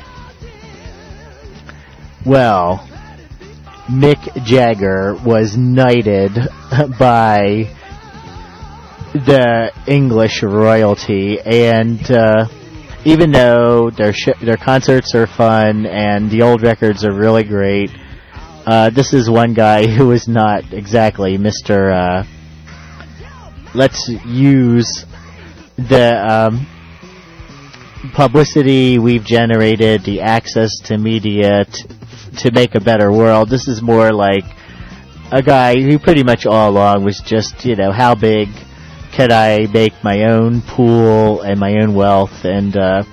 Well, Mick Jagger was knighted by the English royalty, and even though their concerts are fun and the old records are really great, this is one guy who is not exactly Mr. Let's use the publicity we've generated, the access to media to make a better world. This is more like a guy who pretty much all along was just, how big could I make my own pool and my own wealth, and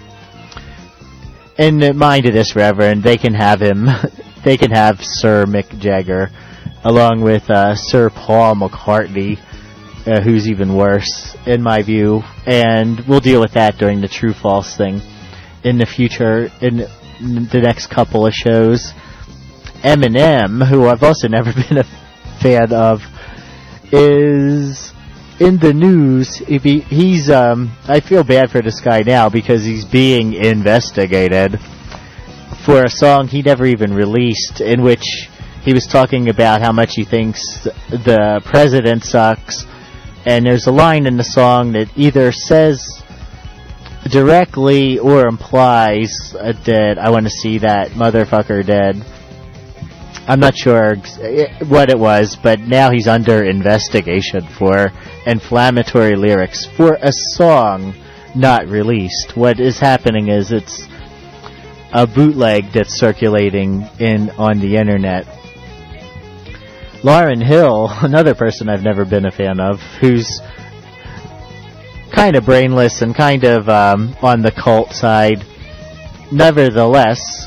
mind of this Reverend, they can have him, they can have Sir Mick Jagger, along with Sir Paul McCartney, who's even worse, in my view, and we'll deal with that during the True False thing in the future, in the next couple of shows. Eminem, who I've also never been a fan of, is in the news. He's I feel bad for this guy now because he's being investigated for a song he never even released, in which he was talking about how much he thinks the president sucks, and there's a line in the song that either says directly or implies that I want to see that motherfucker dead. I'm not sure what it was, but now he's under investigation for inflammatory lyrics for a song not released. What is happening is it's a bootleg that's circulating on the internet. Lauryn Hill, another person I've never been a fan of, who's kind of brainless and kind of on the cult side, nevertheless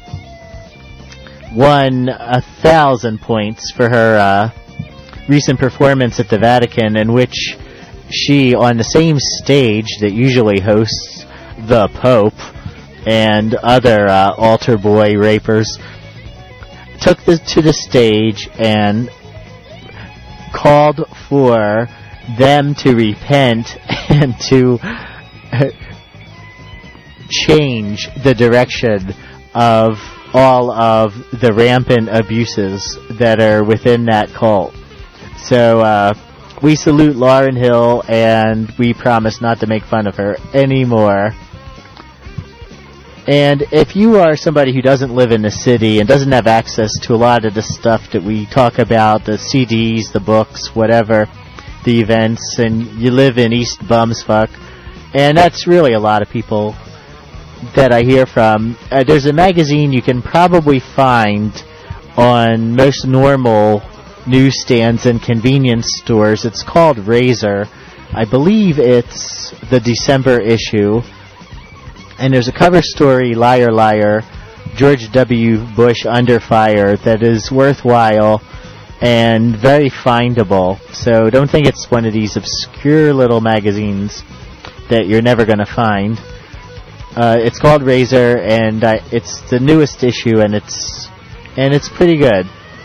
won 1,000 points for her recent performance at the Vatican, in which she, on the same stage that usually hosts the Pope and other altar boy rapers, took this to the stage and called for them to repent and to change the direction of all of the rampant abuses that are within that cult. So we salute Lauryn Hill, and we promise not to make fun of her anymore. And if you are somebody who doesn't live in the city and doesn't have access to a lot of the stuff that we talk about, the CDs, the books, whatever, the events, and you live in East Bumsfuck, and that's really a lot of people that I hear from, there's a magazine you can probably find on most normal newsstands and convenience stores. It's called Razor. I believe it's the December issue. And there's a cover story, Liar Liar, George W. Bush Under Fire, that is worthwhile and very findable. So don't think it's one of these obscure little magazines that you're never going to find. It's called Razor, and it's the newest issue, and it's pretty good.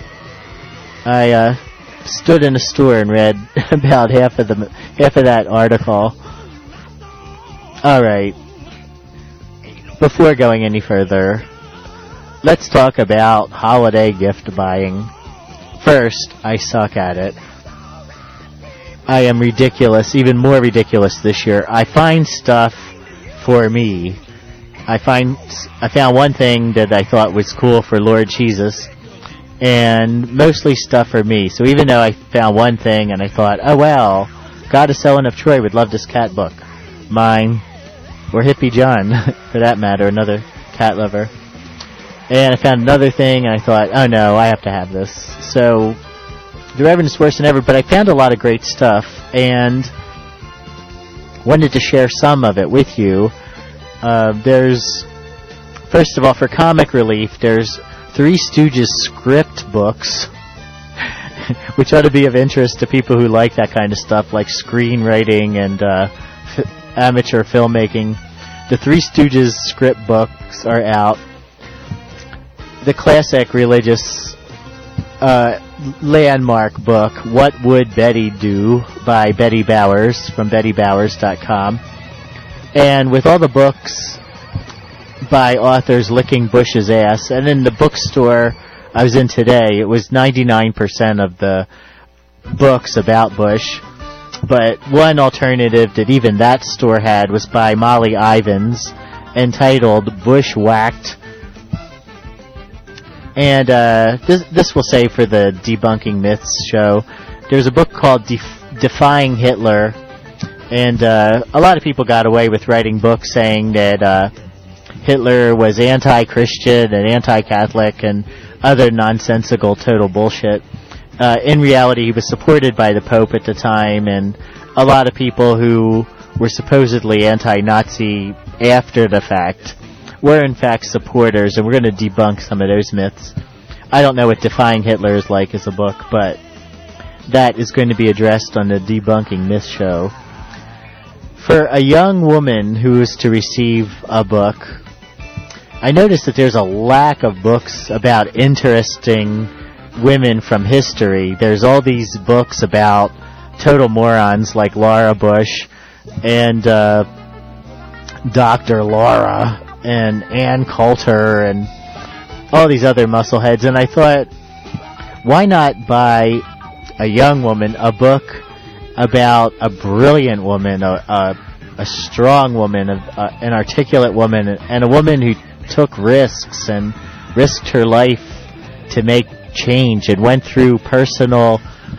I stood in a store and read about half of that article. All right. Before going any further, let's talk about holiday gift buying. First, I suck at it. I am ridiculous, even more ridiculous this year. I find stuff for me. I found one thing that I thought was cool for Lord Jesus, and mostly stuff for me. So even though I found one thing and I thought, oh well, Goddess Ellen of Troy would love this cat book. Mine, or Hippie John, for that matter, another cat lover. And I found another thing and I thought, oh no, I have to have this. So the Reverend is worse than ever, but I found a lot of great stuff and wanted to share some of it with you. There's, first of all, for comic relief, there's Three Stooges script books, which ought to be of interest to people who like that kind of stuff, like screenwriting and amateur filmmaking. The Three Stooges script books are out. The classic religious landmark book, What Would Betty Do, by Betty Bowers from BettyBowers.com. And with all the books by authors licking Bush's ass, and in the bookstore I was in today, it was 99% of the books about Bush, but one alternative that even that store had was by Molly Ivins, entitled Bushwhacked. And this will say for the Debunking Myths show, there's a book called Defying Hitler, and a lot of people got away with writing books saying that Hitler was anti-Christian and anti-Catholic and other nonsensical total bullshit. In reality, he was supported by the Pope at the time, and a lot of people who were supposedly anti-Nazi after the fact were in fact supporters, and we're going to debunk some of those myths. I don't know what Defying Hitler is like as a book, but that is going to be addressed on the Debunking Myths show. For a young woman who is to receive a book, I noticed that there's a lack of books about interesting women from history. There's all these books about total morons like Laura Bush and Dr. Laura and Ann Coulter and all these other muscleheads. And I thought, why not buy a young woman a book about a brilliant woman, a strong woman, an articulate woman, and a woman who took risks and risked her life to make change and went through personal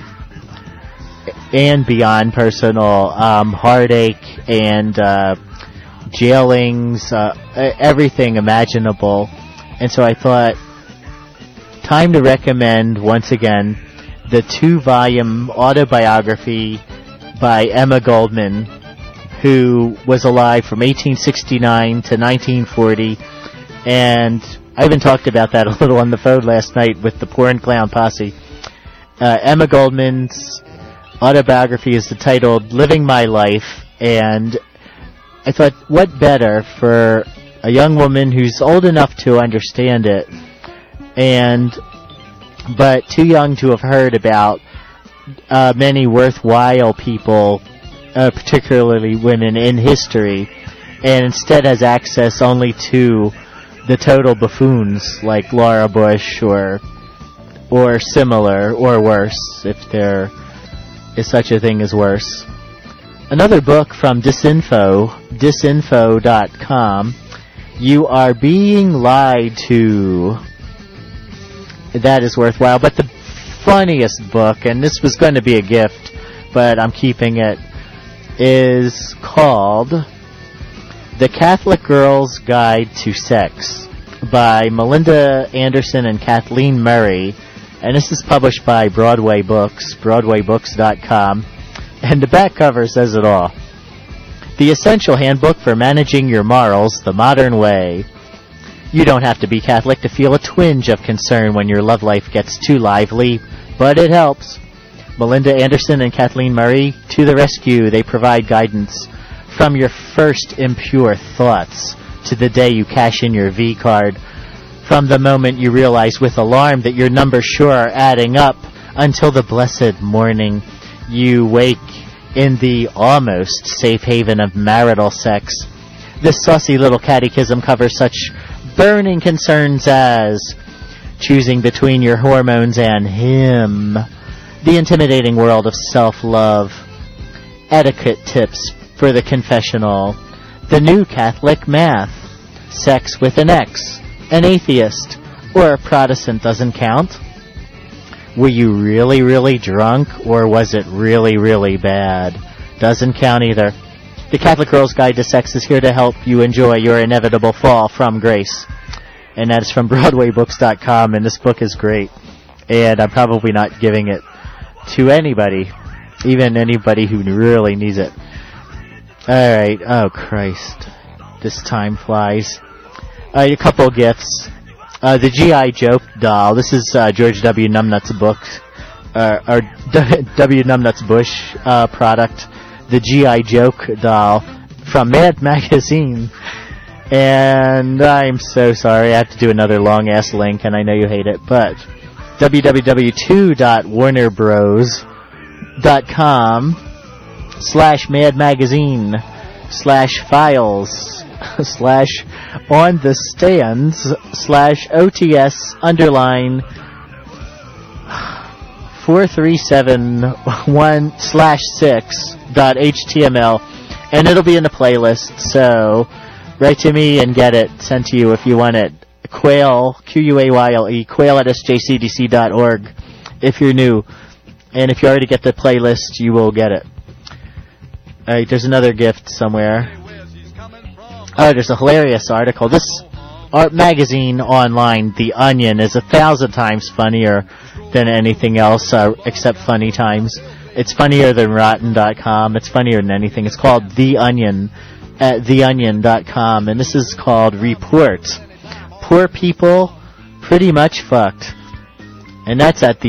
and beyond personal heartache and jailings, everything imaginable. And so I thought, time to recommend once again the 2-volume autobiography by Emma Goldman, who was alive from 1869 to 1940, and I even talked about that a little on the phone last night with the Porn Clown Posse. Emma Goldman's autobiography is entitled Living My Life, and I thought, what better for a young woman who's old enough to understand it, but too young to have heard about many worthwhile people, particularly women in history, and instead has access only to the total buffoons like Laura Bush or similar, or worse, if there is such a thing as worse. Another book from disinfo.com, You Are Being Lied To. That is worthwhile, but the funniest book, and this was going to be a gift, but I'm keeping it, is called The Catholic Girl's Guide to Sex by Melinda Anderson and Kathleen Murray, and this is published by Broadway Books, BroadwayBooks.com, and the back cover says it all. The Essential Handbook for Managing Your Morals the Modern Way. You don't have to be Catholic to feel a twinge of concern when your love life gets too lively, but it helps. Melinda Anderson and Kathleen Murray, to the rescue. They provide guidance from your first impure thoughts to the day you cash in your V card, from the moment you realize with alarm that your numbers sure are adding up, until the blessed morning you wake in the almost safe haven of marital sex. This saucy little catechism covers such burning concerns as choosing between your hormones and him, the intimidating world of self-love, etiquette tips for the confessional, the new Catholic math, sex with an X, an atheist, or a Protestant doesn't count, Were you really, really drunk, or was it really, really bad? Doesn't count either. The Catholic Girl's Guide to Sex is here to help you enjoy your inevitable fall from grace. And that is from BroadwayBooks.com, and this book is great. And I'm probably not giving it to anybody, even anybody who really needs it. Alright, oh Christ. This time flies. A couple gifts. The G.I. Joe doll. This is George W. Numbnuts' book, or W. Numbnuts Bush product. The G.I. Joe doll from Mad Magazine. And I'm so sorry, I have to do another long-ass link, and I know you hate it, but www.warnerbros.com/mad-magazine/files/OTS_437/6.html, and it'll be in the playlist, so write to me and get it sent to you if you want it. Quayle, Quayle, quayle@sjcdc.org if you're new. And if you already get the playlist, you will get it. Alright, there's another gift somewhere. Oh, there's a hilarious article. This art magazine online, The Onion, is 1,000 times funnier than anything else except Funny Times. It's funnier than Rotten.com. It's funnier than anything. It's called The Onion at theonion.com, and this is called Report. Poor people pretty much fucked. And that's at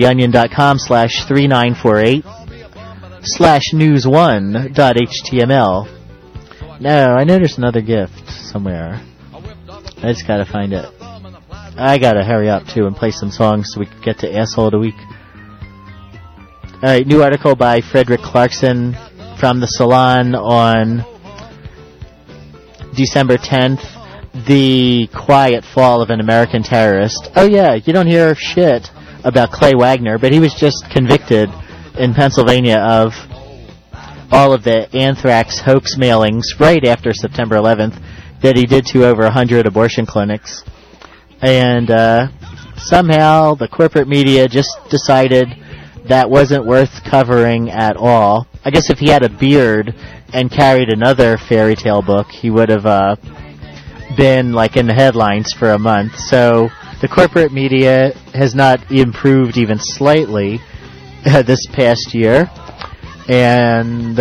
theonion.com/3948/news1.html. No, I know there's another gift somewhere. I just gotta find it. I gotta hurry up too and play some songs so we can get to Asshole of the Week. Alright, new article by Frederick Clarkson from the Salon on December 10th. The Quiet Fall of an American Terrorist. Oh yeah, you don't hear shit about Clay Wagner, but he was just convicted in Pennsylvania of all of the anthrax hoax mailings right after September 11th that he did to over 100 abortion clinics. And somehow the corporate media just decided that wasn't worth covering at all. I guess if he had a beard and carried another fairy tale book, he would have been like in the headlines for a month. So the corporate media has not improved even slightly this past year. And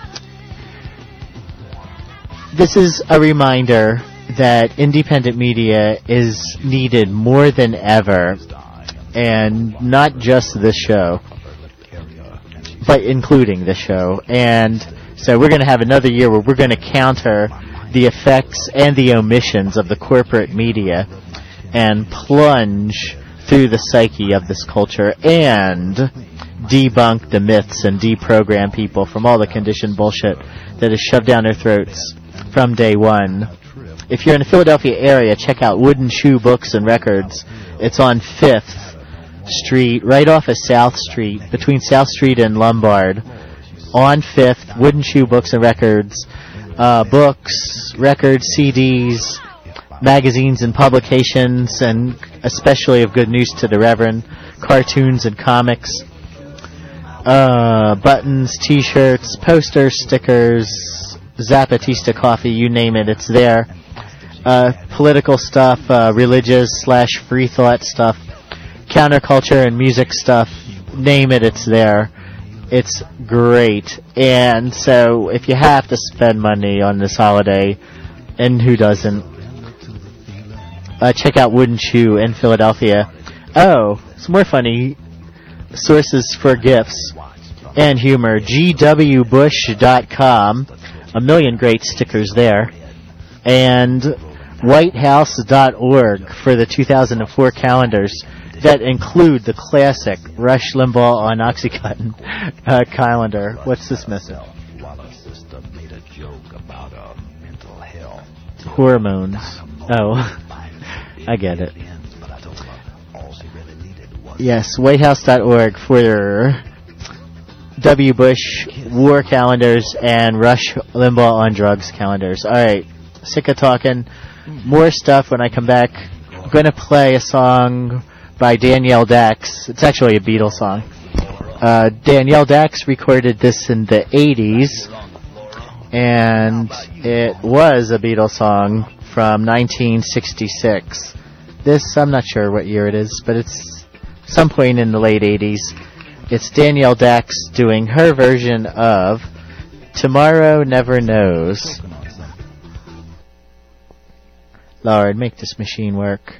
this is a reminder that independent media is needed more than ever. And not just this show, but including this show. And so we're going to have another year where we're going to counter the effects and the omissions of the corporate media and plunge through the psyche of this culture and debunk the myths and deprogram people from all the conditioned bullshit that is shoved down their throats from day one. If you're in the Philadelphia area, check out Wooden Shoe Books and Records. It's on 5th Street, right off of South Street, between South Street and Lombard. On 5th, Wooden Shoe Books and Records. Books, records, CDs, magazines and publications, and especially of good news to the Reverend, cartoons and comics, buttons, t-shirts, posters, stickers, Zapatista coffee, you name it, it's there. Political stuff, religious/free thought stuff, counterculture and music stuff, name it, it's there. It's great. And so if you have to spend money on this holiday, and who doesn't, check out Wooden Shoe in Philadelphia. Oh, some more funny sources for gifts and humor. gwbush.com, a million great stickers there. And whitehouse.org for the 2004 calendars that include the classic Rush Limbaugh on Oxycontin calendar. What's this message? Hormones. Oh, I get it. Yes, whitehouse.org for W. Bush war calendars and Rush Limbaugh on drugs calendars. Alright, sick of talking. More stuff when I come back. I'm going to play a song by Danielle Dax. It's actually a Beatles song. Danielle Dax recorded this in the 80s, and it was a Beatles song from 1966. This, I'm not sure what year it is, but it's some point in the late 80s. It's Danielle Dax doing her version of Tomorrow Never Knows. Lord, make this machine work.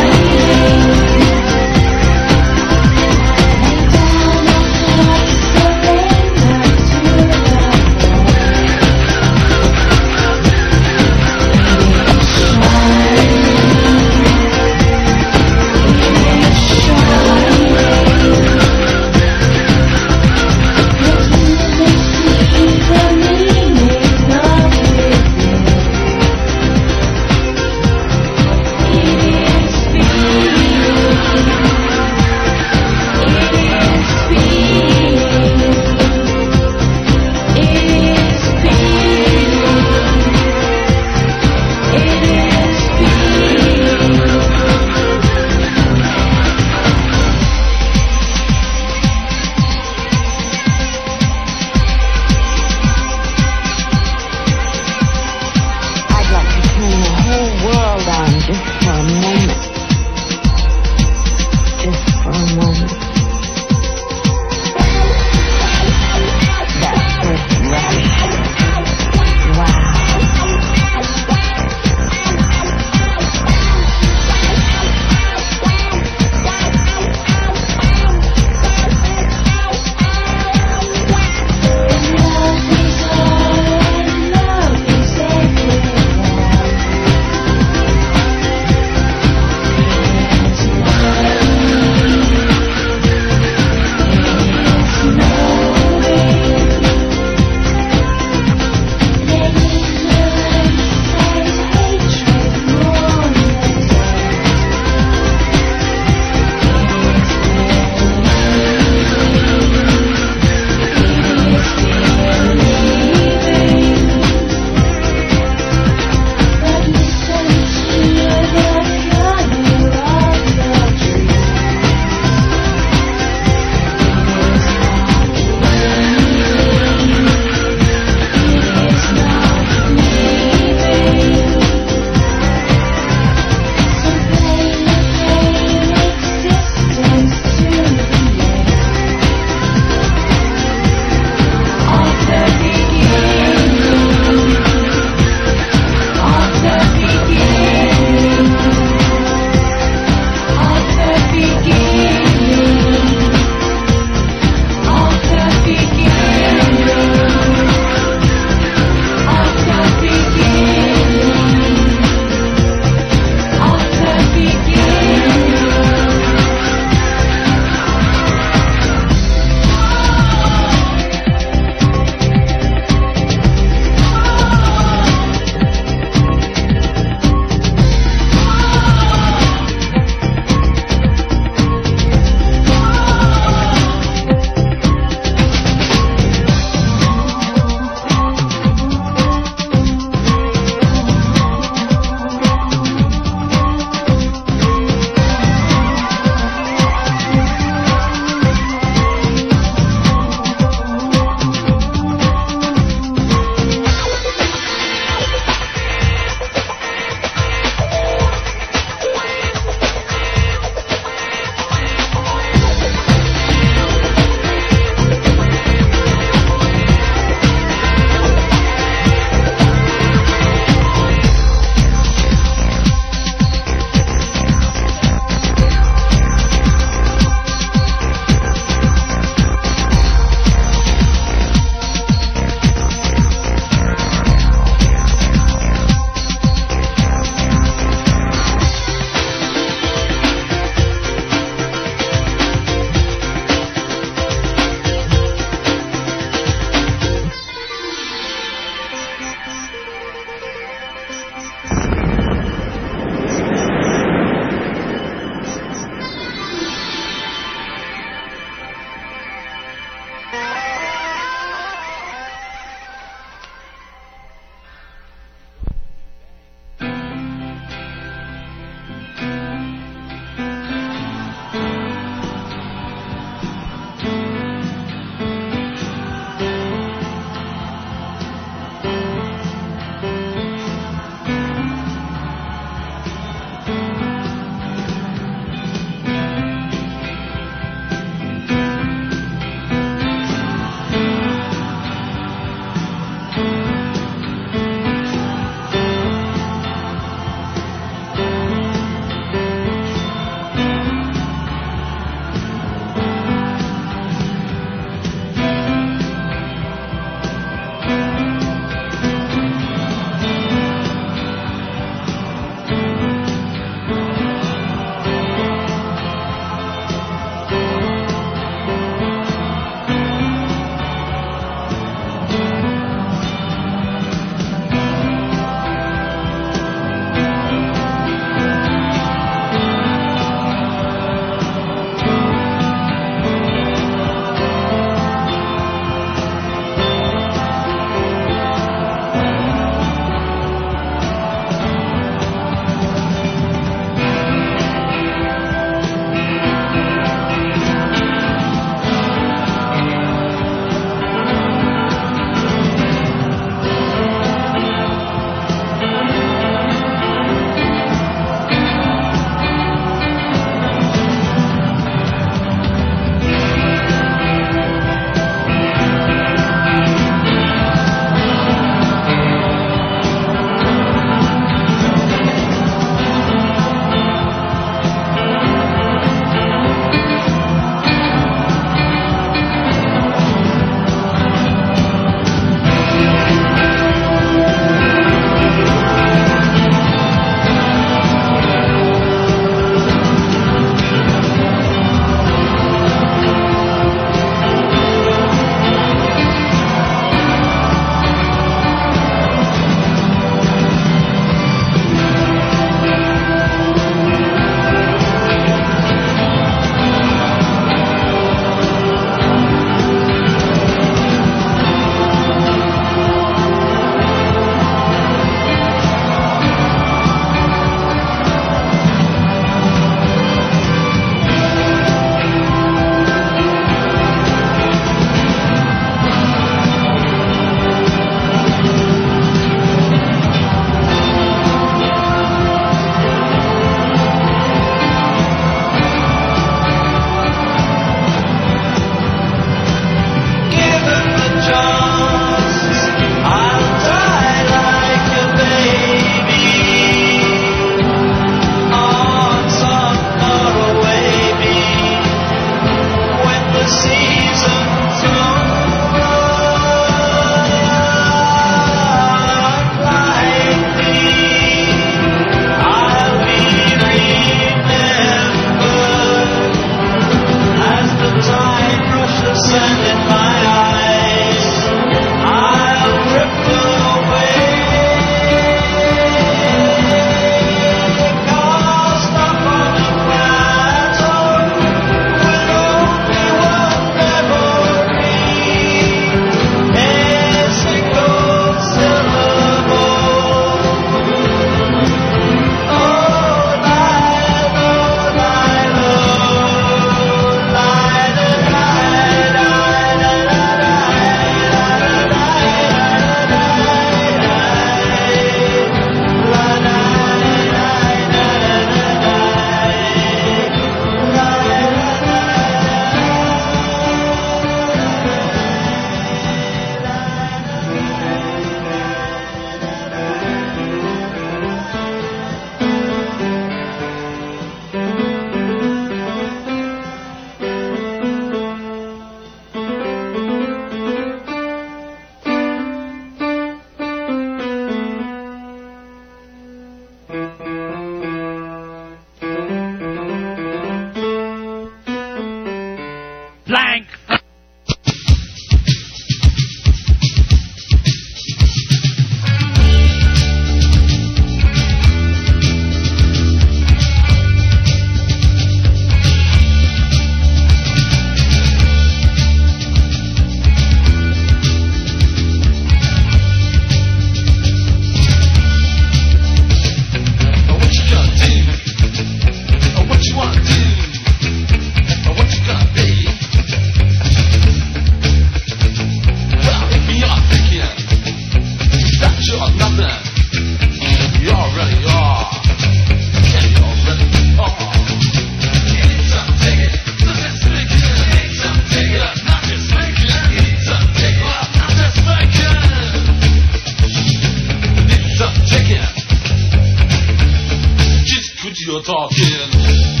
talking.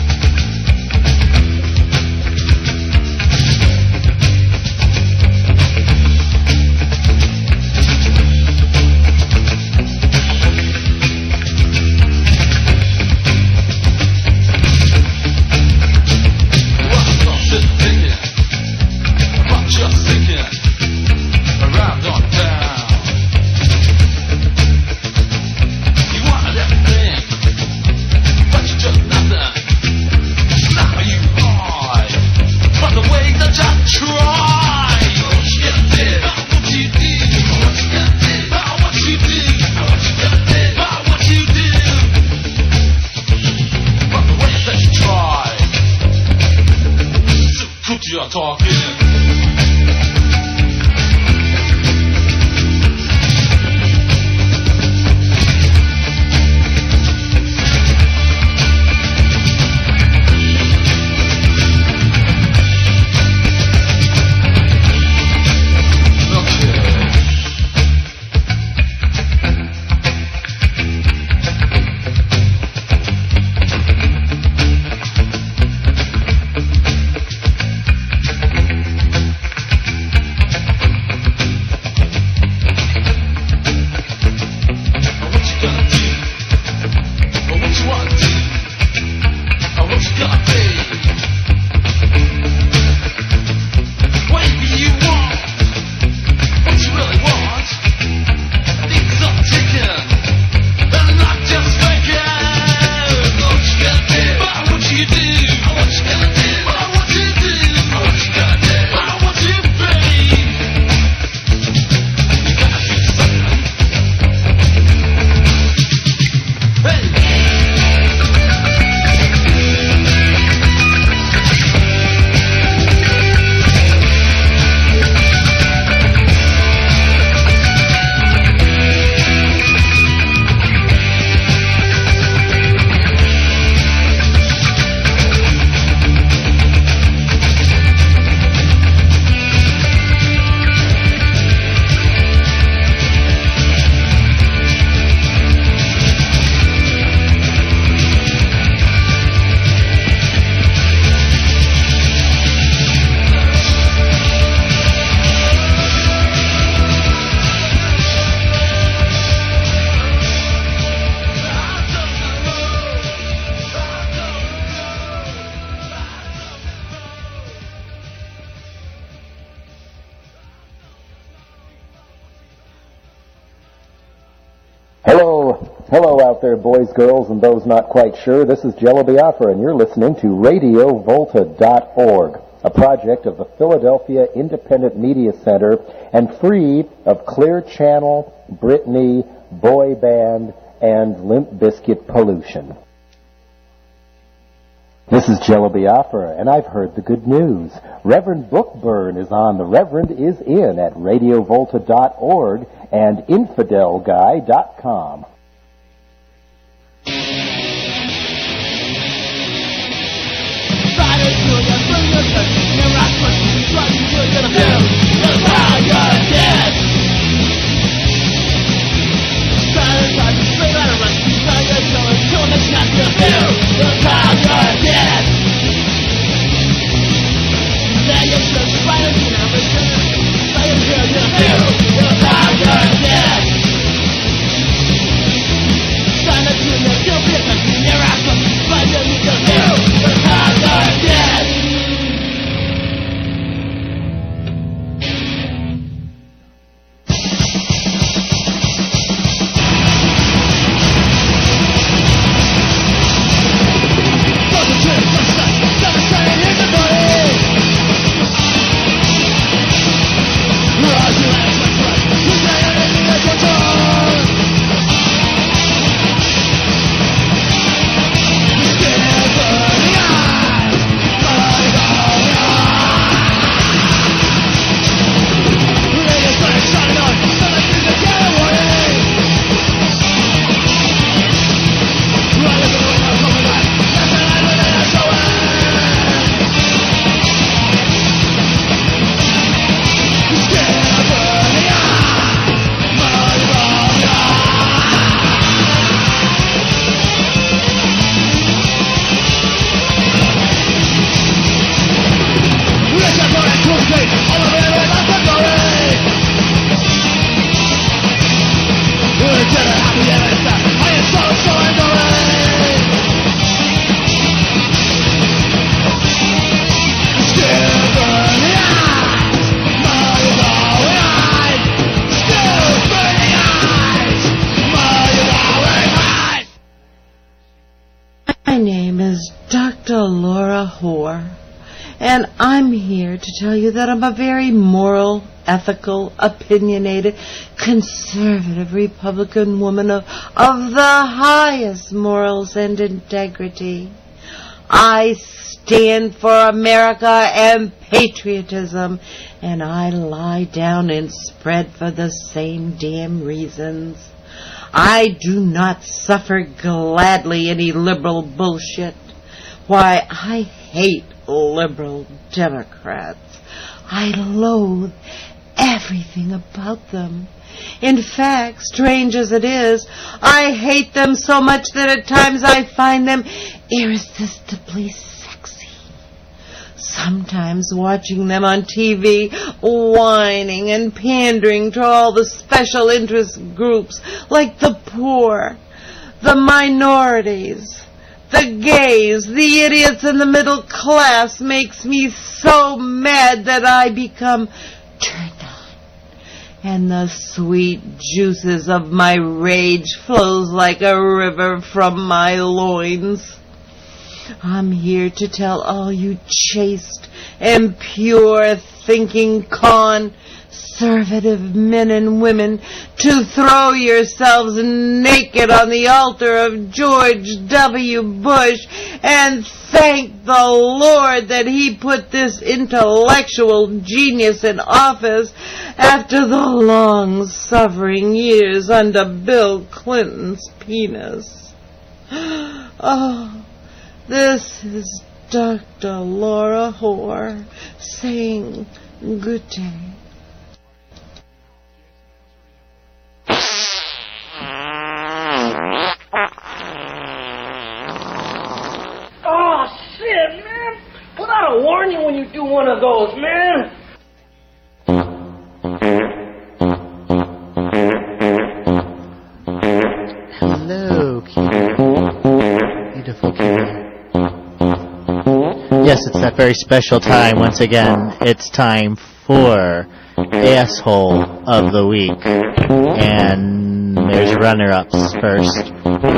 Hello out there, boys, girls, and those not quite sure. This is Jello Biafra, and you're listening to RadioVolta.org, a project of the Philadelphia Independent Media Center and free of Clear Channel, Britney, Boy Band, and Limp Bizkit pollution. This is Jello Biafra, and I've heard the good news. Reverend Bookburn is on. The Reverend is in at RadioVolta.org and InfidelGuy.com. Dr. Laura Hoare, and I'm here to tell you that I'm a very moral, ethical, opinionated, conservative Republican woman of the highest morals and integrity. I stand for America and patriotism, and I lie down and spread for the same damn reasons. I do not suffer gladly any liberal bullshit. Why, I hate liberal Democrats. I loathe everything about them. In fact, strange as it is, I hate them so much that at times I find them irresistibly sexy. Sometimes watching them on TV, whining and pandering to all the special interest groups like the poor, the minorities, the gays, the idiots, and the middle class makes me so mad that I become turned on. And the sweet juices of my rage flows like a river from my loins. I'm here to tell all you chaste and pure thinking conservative men and women to throw yourselves naked on the altar of George W. Bush and thank the Lord that he put this intellectual genius in office after the long-suffering years under Bill Clinton's penis. Oh, this is Dr. Laura Hoare saying good day. Oh, shit, man. What ought to warn you when you do one of those, man? Hello, Kitty. Beautiful Kitty. Yes, it's that very special time. Once again, it's time for Asshole of the Week. And there's runner-ups first.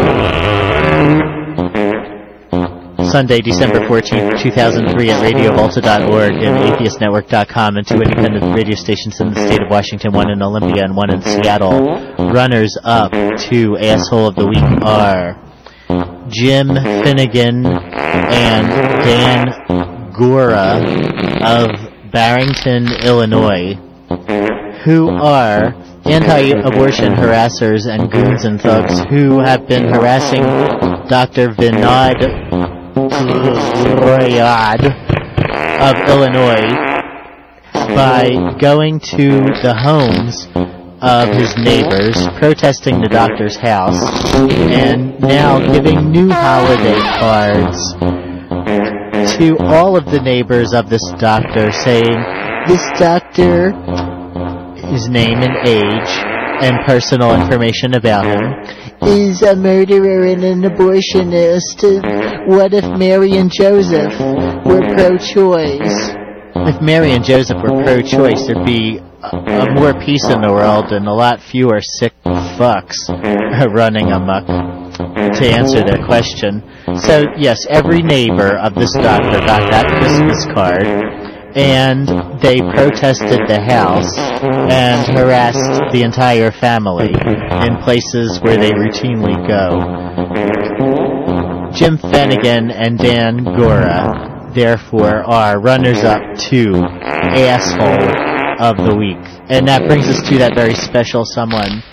Sunday, December 14th, 2003 at radiovolta.org and atheistnetwork.com, and 2 independent radio stations in the state of Washington, 1 in Olympia and 1 in Seattle. Runners up to Asshole of the Week are Jim Finnegan and Dan Gora of Barrington, Illinois, who are anti-abortion harassers and goons and thugs who have been harassing Dr. Vinod Royad of Illinois by going to the homes of his neighbors, protesting the doctor's house, and now giving new holiday cards to all of the neighbors of this doctor, saying, this doctor, his name and age, and personal information about him, is a murderer and an abortionist. What if Mary and Joseph were pro-choice? If Mary and Joseph were pro-choice, there'd be more peace in the world and a lot fewer sick fucks running amok to answer their question. So, yes, every neighbor of this doctor got that Christmas card, and they protested the house and harassed the entire family in places where they routinely go. Jim Finnegan and Dan Gora, therefore, are runners-up to Asshole of the Week. And that brings us to that very special someone,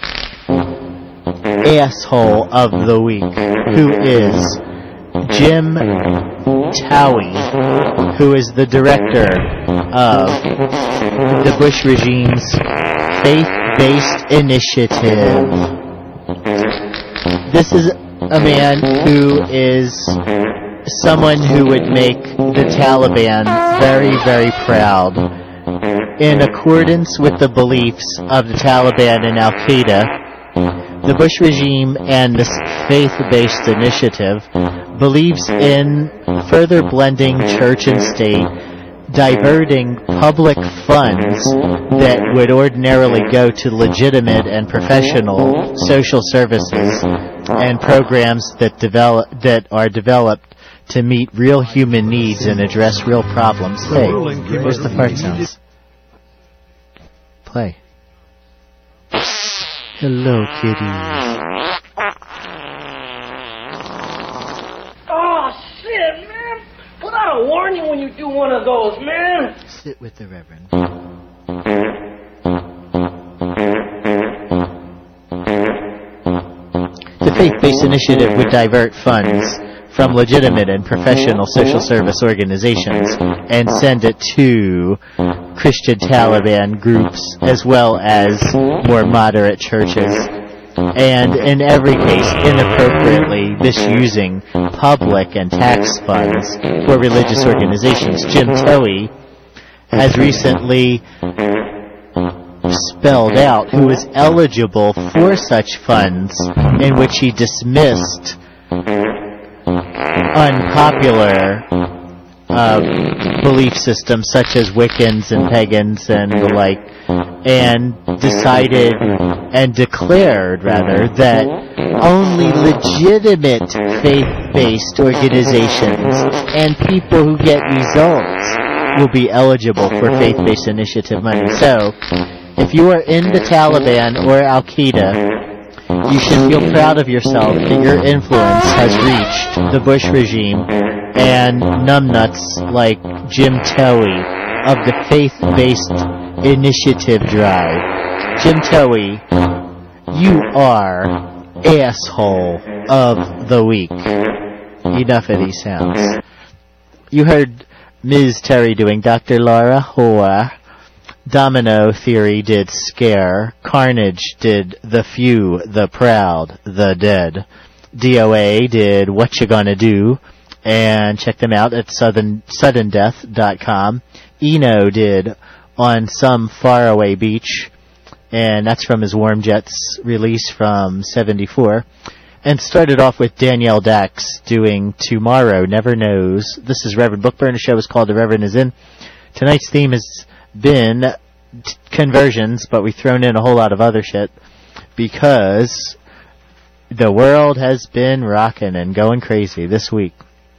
Asshole of the Week, who is Jim Towie, who is the director of the Bush regime's faith-based initiative. This is a man who is someone who would make the Taliban very, very proud. In accordance with the beliefs of the Taliban and Al-Qaeda, the Bush regime and this faith-based initiative believes in further blending church and state, diverting public funds that would ordinarily go to legitimate and professional social services and programs that are developed to meet real human needs and address real problems. Hey, where's the fart sounds? Play. Hello, kitties. Oh, shit, man. Put out a warning when you do one of those, man. Sit with the Reverend. The faith-based initiative would divert funds from legitimate and professional social service organizations and send it to Christian Taliban groups as well as more moderate churches. And in every case, inappropriately misusing public and tax funds for religious organizations. Jim Towie has recently spelled out who is eligible for such funds, in which he dismissed unpopular belief systems such as Wiccans and pagans and the like, and decided and declared, rather, that only legitimate faith-based organizations and people who get results will be eligible for faith-based initiative money. So, if you are in the Taliban or Al-Qaeda, you should feel proud of yourself that your influence has reached the Bush regime and numbnuts like Jim Towie of the Faith-Based Initiative Drive. Jim Towie, you are asshole of the week. Enough of these sounds. You heard Ms. Terry doing Dr. Laura Hoa. Domino Theory did Scare. Carnage did The Few, The Proud, The Dead. DOA did What You Gonna Do, and check them out at suddendeath.com. Eno did On Some Faraway Beach, and that's from his Warm Jets release from 74. And started off with Danielle Dax doing Tomorrow Never Knows. This is Reverend Bookburn. The show is called The Reverend Is In. Tonight's theme has been conversions, but we've thrown in a whole lot of other shit because the world has been rocking and going crazy this week.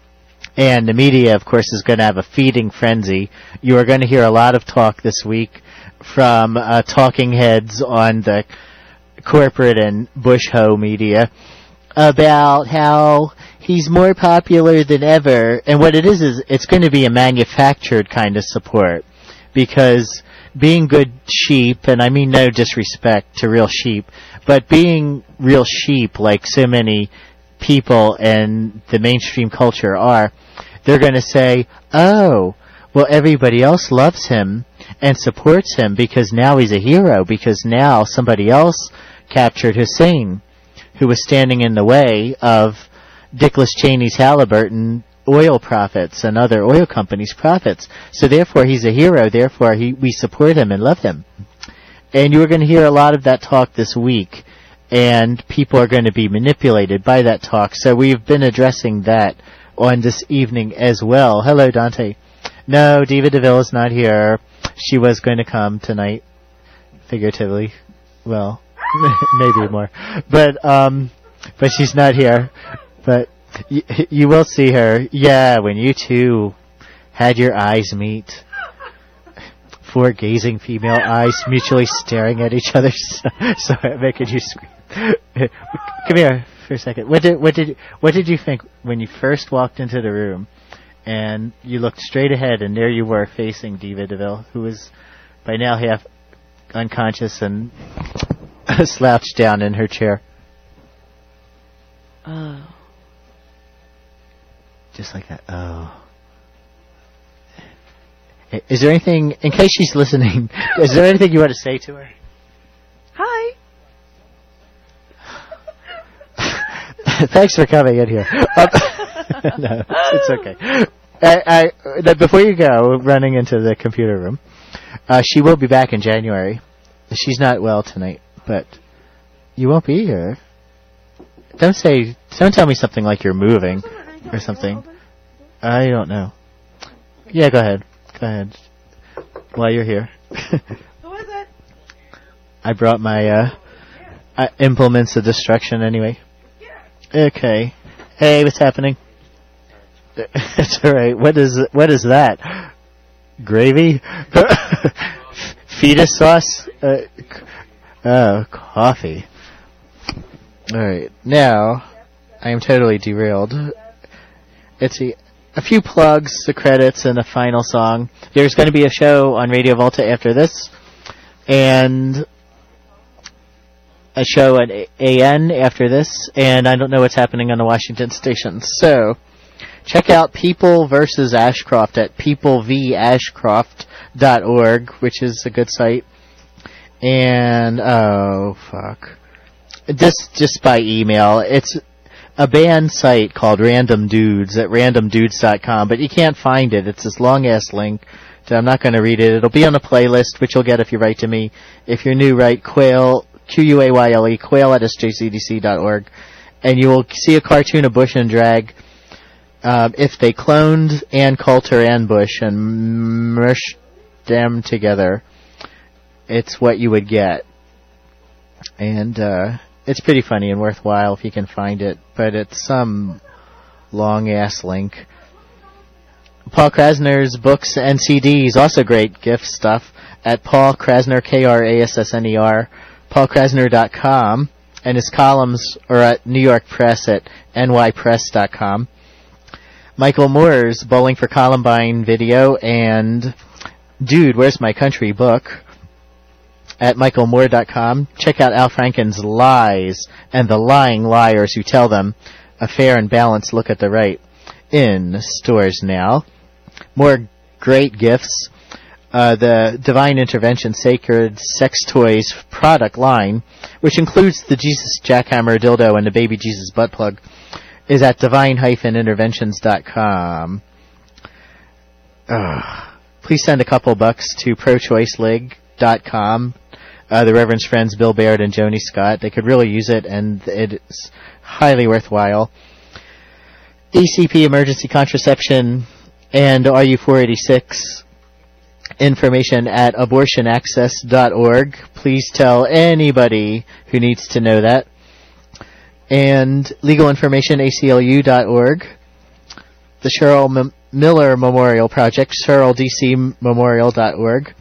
And the media, of course, is going to have a feeding frenzy. You are going to hear a lot of talk this week from talking heads on the corporate and Bush-ho media about how he's more popular than ever. And what it is it's going to be a manufactured kind of support. Because being good sheep, and I mean no disrespect to real sheep, but being real sheep like so many people in the mainstream culture are, they're going to say, oh, well, everybody else loves him and supports him because now he's a hero, because now somebody else captured Hussein, who was standing in the way of Dickless Cheney's Halliburton oil profits and other oil companies' profits. So therefore he's a hero, therefore we support him and love him. And you're going to hear a lot of that talk this week, and people are going to be manipulated by that talk. So we've been addressing that on this evening as well. Hello, Dante. No, Diva DeVille is not here. She was going to come tonight, figuratively. Well, maybe more. But she's not here. But you will see her. Yeah, when you two had your eyes meet. 4 gazing female eyes mutually staring at each other. Sorry, I'm making you scream. Come here for a second. What did you think when you first walked into the room and you looked straight ahead and there you were facing Diva DeVille, who was by now half unconscious and slouched down in her chair? Oh. Just like that. Oh. Is there anything, in case she's listening, is there anything you want to say to her? Hi. Thanks for coming in here. No, it's okay. Before you go, running into the computer room, she will be back in January. She's not well tonight, but you won't be here. Don't tell me something like you're moving or something. I don't know. Yeah, go ahead. Go ahead. While you're here. Who is it? I brought my implements of destruction anyway. Okay. Hey, what's happening? It's all right. What is that? Gravy? Fetus sauce? Coffee. All right. Now, I am totally derailed. It's a few plugs, the credits, and a final song. There's going to be a show on Radio Volta after this, and a show at AN after this, and I don't know what's happening on the Washington station. So, check out People vs. Ashcroft at peoplevashcroft.org, which is a good site. And, just by email. It's a band site called Random Dudes at randomdudes.com, but you can't find it. It's this long-ass link. So I'm not going to read it. It'll be on a playlist, which you'll get if you write to me. If you're new, write Quayle, Quayle, Quayle at sjcdc.org, and you will see a cartoon of Bush and Drag. If they cloned Ann Coulter and Bush and mushed them together, it's what you would get. And it's pretty funny and worthwhile if you can find it, but it's some long-ass link. Paul Krasner's books and CDs, also great gift stuff, at Paul Krasner, Krassner, paulkrasner.com, and his columns are at New York Press at nypress.com. Michael Moore's Bowling for Columbine video and Dude, Where's My Country book at michaelmoore.com. Check out Al Franken's Lies and the Lying Liars Who Tell Them, a fair and balanced look at the right, in stores now. More great gifts. The Divine Intervention Sacred Sex Toys product line, which includes the Jesus Jackhammer dildo and the Baby Jesus butt plug, is at divine-interventions.com. Please send a couple bucks to prochoiceleague.com. The Reverend's friends Bill Baird and Joni Scott. They could really use it, and it's highly worthwhile. ECP Emergency Contraception and RU486 information at abortionaccess.org. Please tell anybody who needs to know that. And legal information, ACLU.org. The Cheryl Miller Memorial Project, CherylDCMemorial.org.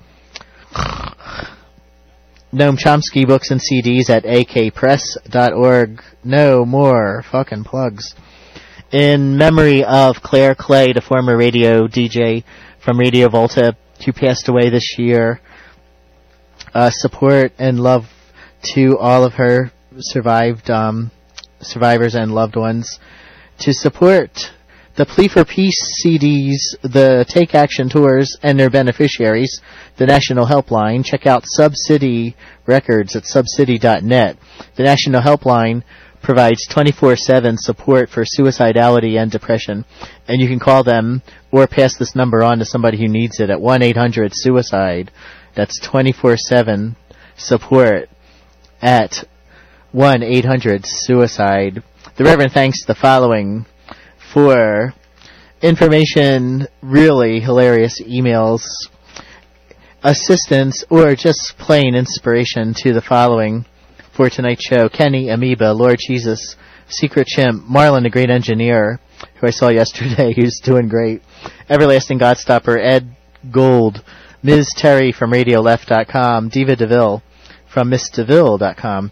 Noam Chomsky books and CDs at akpress.org. No more fucking plugs. In memory of Claire Clay, the former radio DJ from Radio Volta, who passed away this year. Support and love to all of her survivors and loved ones. To support the Plea for Peace CDs, the Take Action Tours, and their beneficiaries, the National Helpline, check out Subcity Records at subcity.net. The National Helpline provides 24/7 support for suicidality and depression, and you can call them or pass this number on to somebody who needs it at 1-800-SUICIDE. That's 24/7 support at 1-800-SUICIDE. The Reverend thanks the following for information, really hilarious emails, assistance, or just plain inspiration to the following for tonight's show: Kenny, Amoeba, Lord Jesus, Secret Chimp, Marlon the Great Engineer, who I saw yesterday, who's doing great, Everlasting Godstopper, Ed Gold, Ms. Terry from RadioLeft.com, Diva DeVille from MissDeVille.com.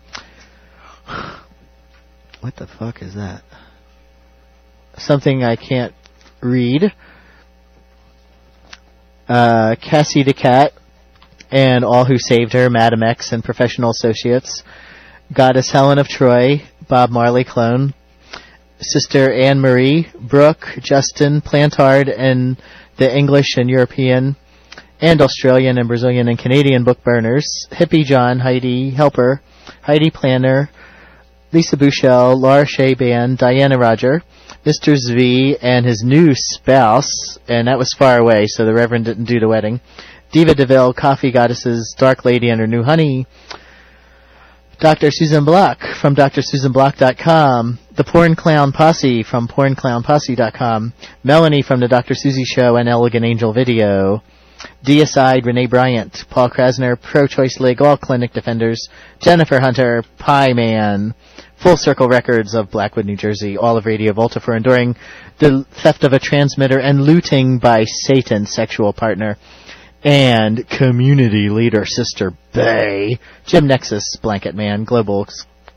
What the fuck is that? Something I can't read. Cassie the Cat and All Who Saved Her, Madam X and Professional Associates. Goddess Helen of Troy, Bob Marley clone. Sister Anne Marie, Brooke, Justin, Plantard, and the English and European and Australian and Brazilian and Canadian book burners. Hippie John, Heidi Helper, Heidi Planner, Lisa Bouchel, Laura Shea Band, Diana Roger, Mr. Zvi and his new spouse, and that was far away, so the Reverend didn't do the wedding. Diva DeVille, Coffee Goddesses, Dark Lady and her new honey, Dr. Susan Block from drsusanblock.com, the Porn Clown Posse from pornclownposse.com, Melanie from the Dr. Susie Show and Elegant Angel Video, Deicide, Renee Bryant, Paul Krasner, Pro-Choice League, All Clinic Defenders, Jennifer Hunter, Pie Man, Full Circle Records of Blackwood, New Jersey, all of Radio Volta for enduring the theft of a transmitter and looting by Satan's sexual partner, and community leader Sister Bay, Jim Nexus, Blanket Man, Global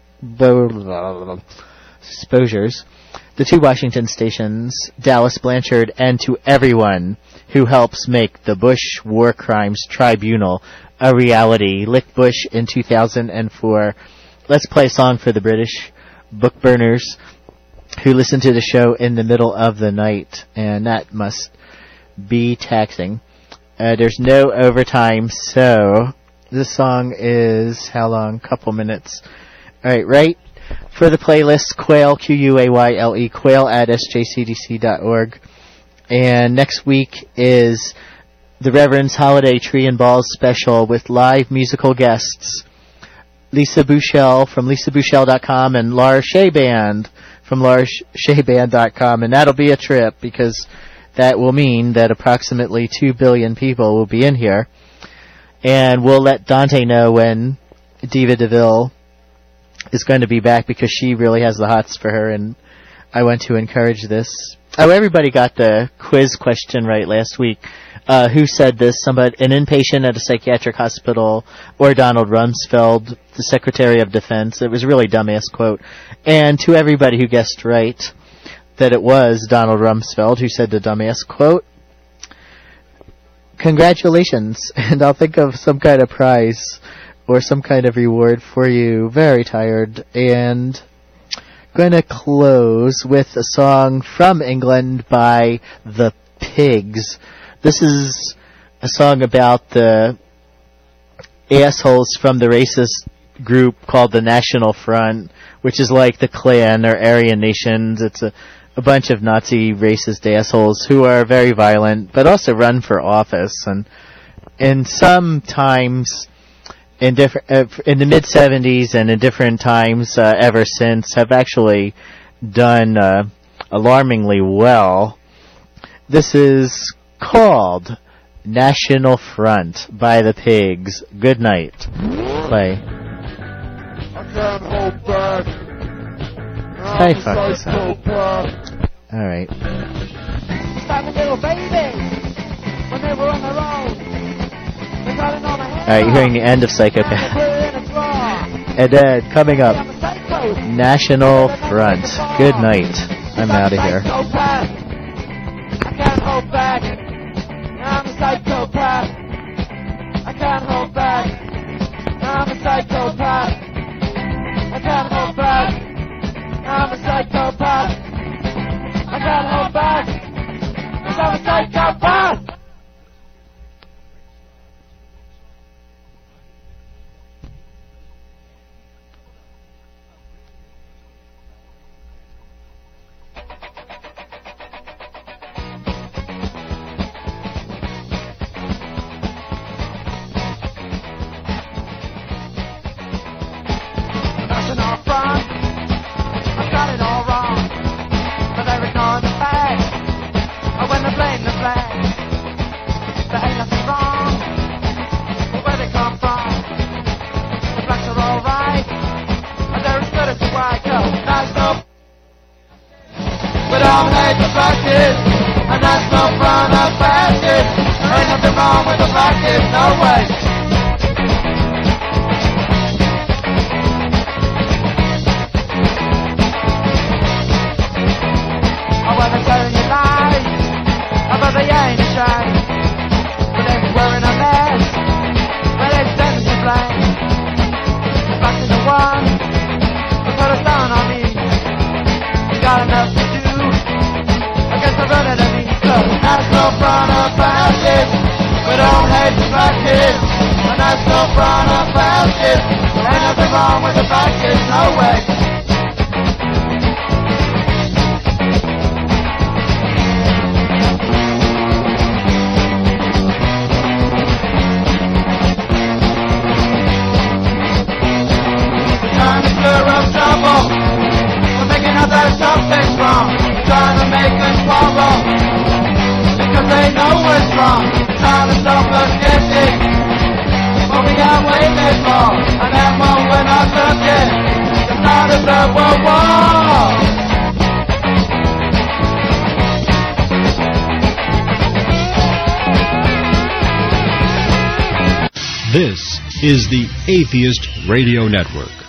Exposures, the 2 Washington stations, Dallas Blanchard, and to everyone who helps make the Bush War Crimes Tribunal a reality. Lick Bush in 2004. Let's play a song for the British book burners who listen to the show in the middle of the night, and that must be taxing. There's no overtime, so this song is, how long? Couple minutes. Alright, right? For the playlist, Quayle, Quayle, Quayle at sjcdc.org. And next week is the Reverend's Holiday Tree and Balls special with live musical guests. Lisa Bouchel from lisabouchel.com and Laura Shea Band from laurasheaband.com. And that'll be a trip because that will mean that approximately 2 billion people will be in here. And we'll let Dante know when Diva DeVille is going to be back because she really has the hots for her, and I want to encourage this. Oh, everybody got the quiz question right last week. Who said this? Somebody, an inpatient at a psychiatric hospital, or Donald Rumsfeld, the Secretary of Defense. It was a really dumbass quote. And to everybody who guessed right that it was Donald Rumsfeld who said the dumbass quote, congratulations, and I'll think of some kind of prize or some kind of reward for you. Very tired, and going to close with a song from England by The Pigs. This is a song about the assholes from the racist group called the National Front, which is like the Klan or Aryan Nations. It's a bunch of Nazi racist assholes who are very violent, but also run for office. And sometimes in the mid-'70s and in different times ever since have actually done alarmingly well. This is called National Front by The Pigs. Good night. Play. I can't hold back. I fuck this up. Alright. Little baby, when they were on their own. Alright, you're hearing the end of Psychopath. And then, coming up, National Front. Good night. I'm out of here. I can't hold back. I'm a psychopath. I can't hold back. I'm a psychopath. I can't hold back. I'm a psychopath. I can't hold back. I'm a psychopath. And that's no front of fascist. Ain't nothing wrong with the practice, no way. Oh, well, they're telling you lies, but they ain't ashamed. But they be wearing a mess, but they send us to blame. Back to the one who put a down on me. You got enough to do. That's no front of fascist. We don't hate the practice. And that's no front of fascist. Ain't nothing wrong with the practice, no way. We're trying to stir up trouble. We're making out that something's wrong. We're trying to make us quarrel. Because they know what's wrong. time is suffocating. But we got waiting for, and that moment I'm looking. The start of the World War. This is the Atheist Radio Network.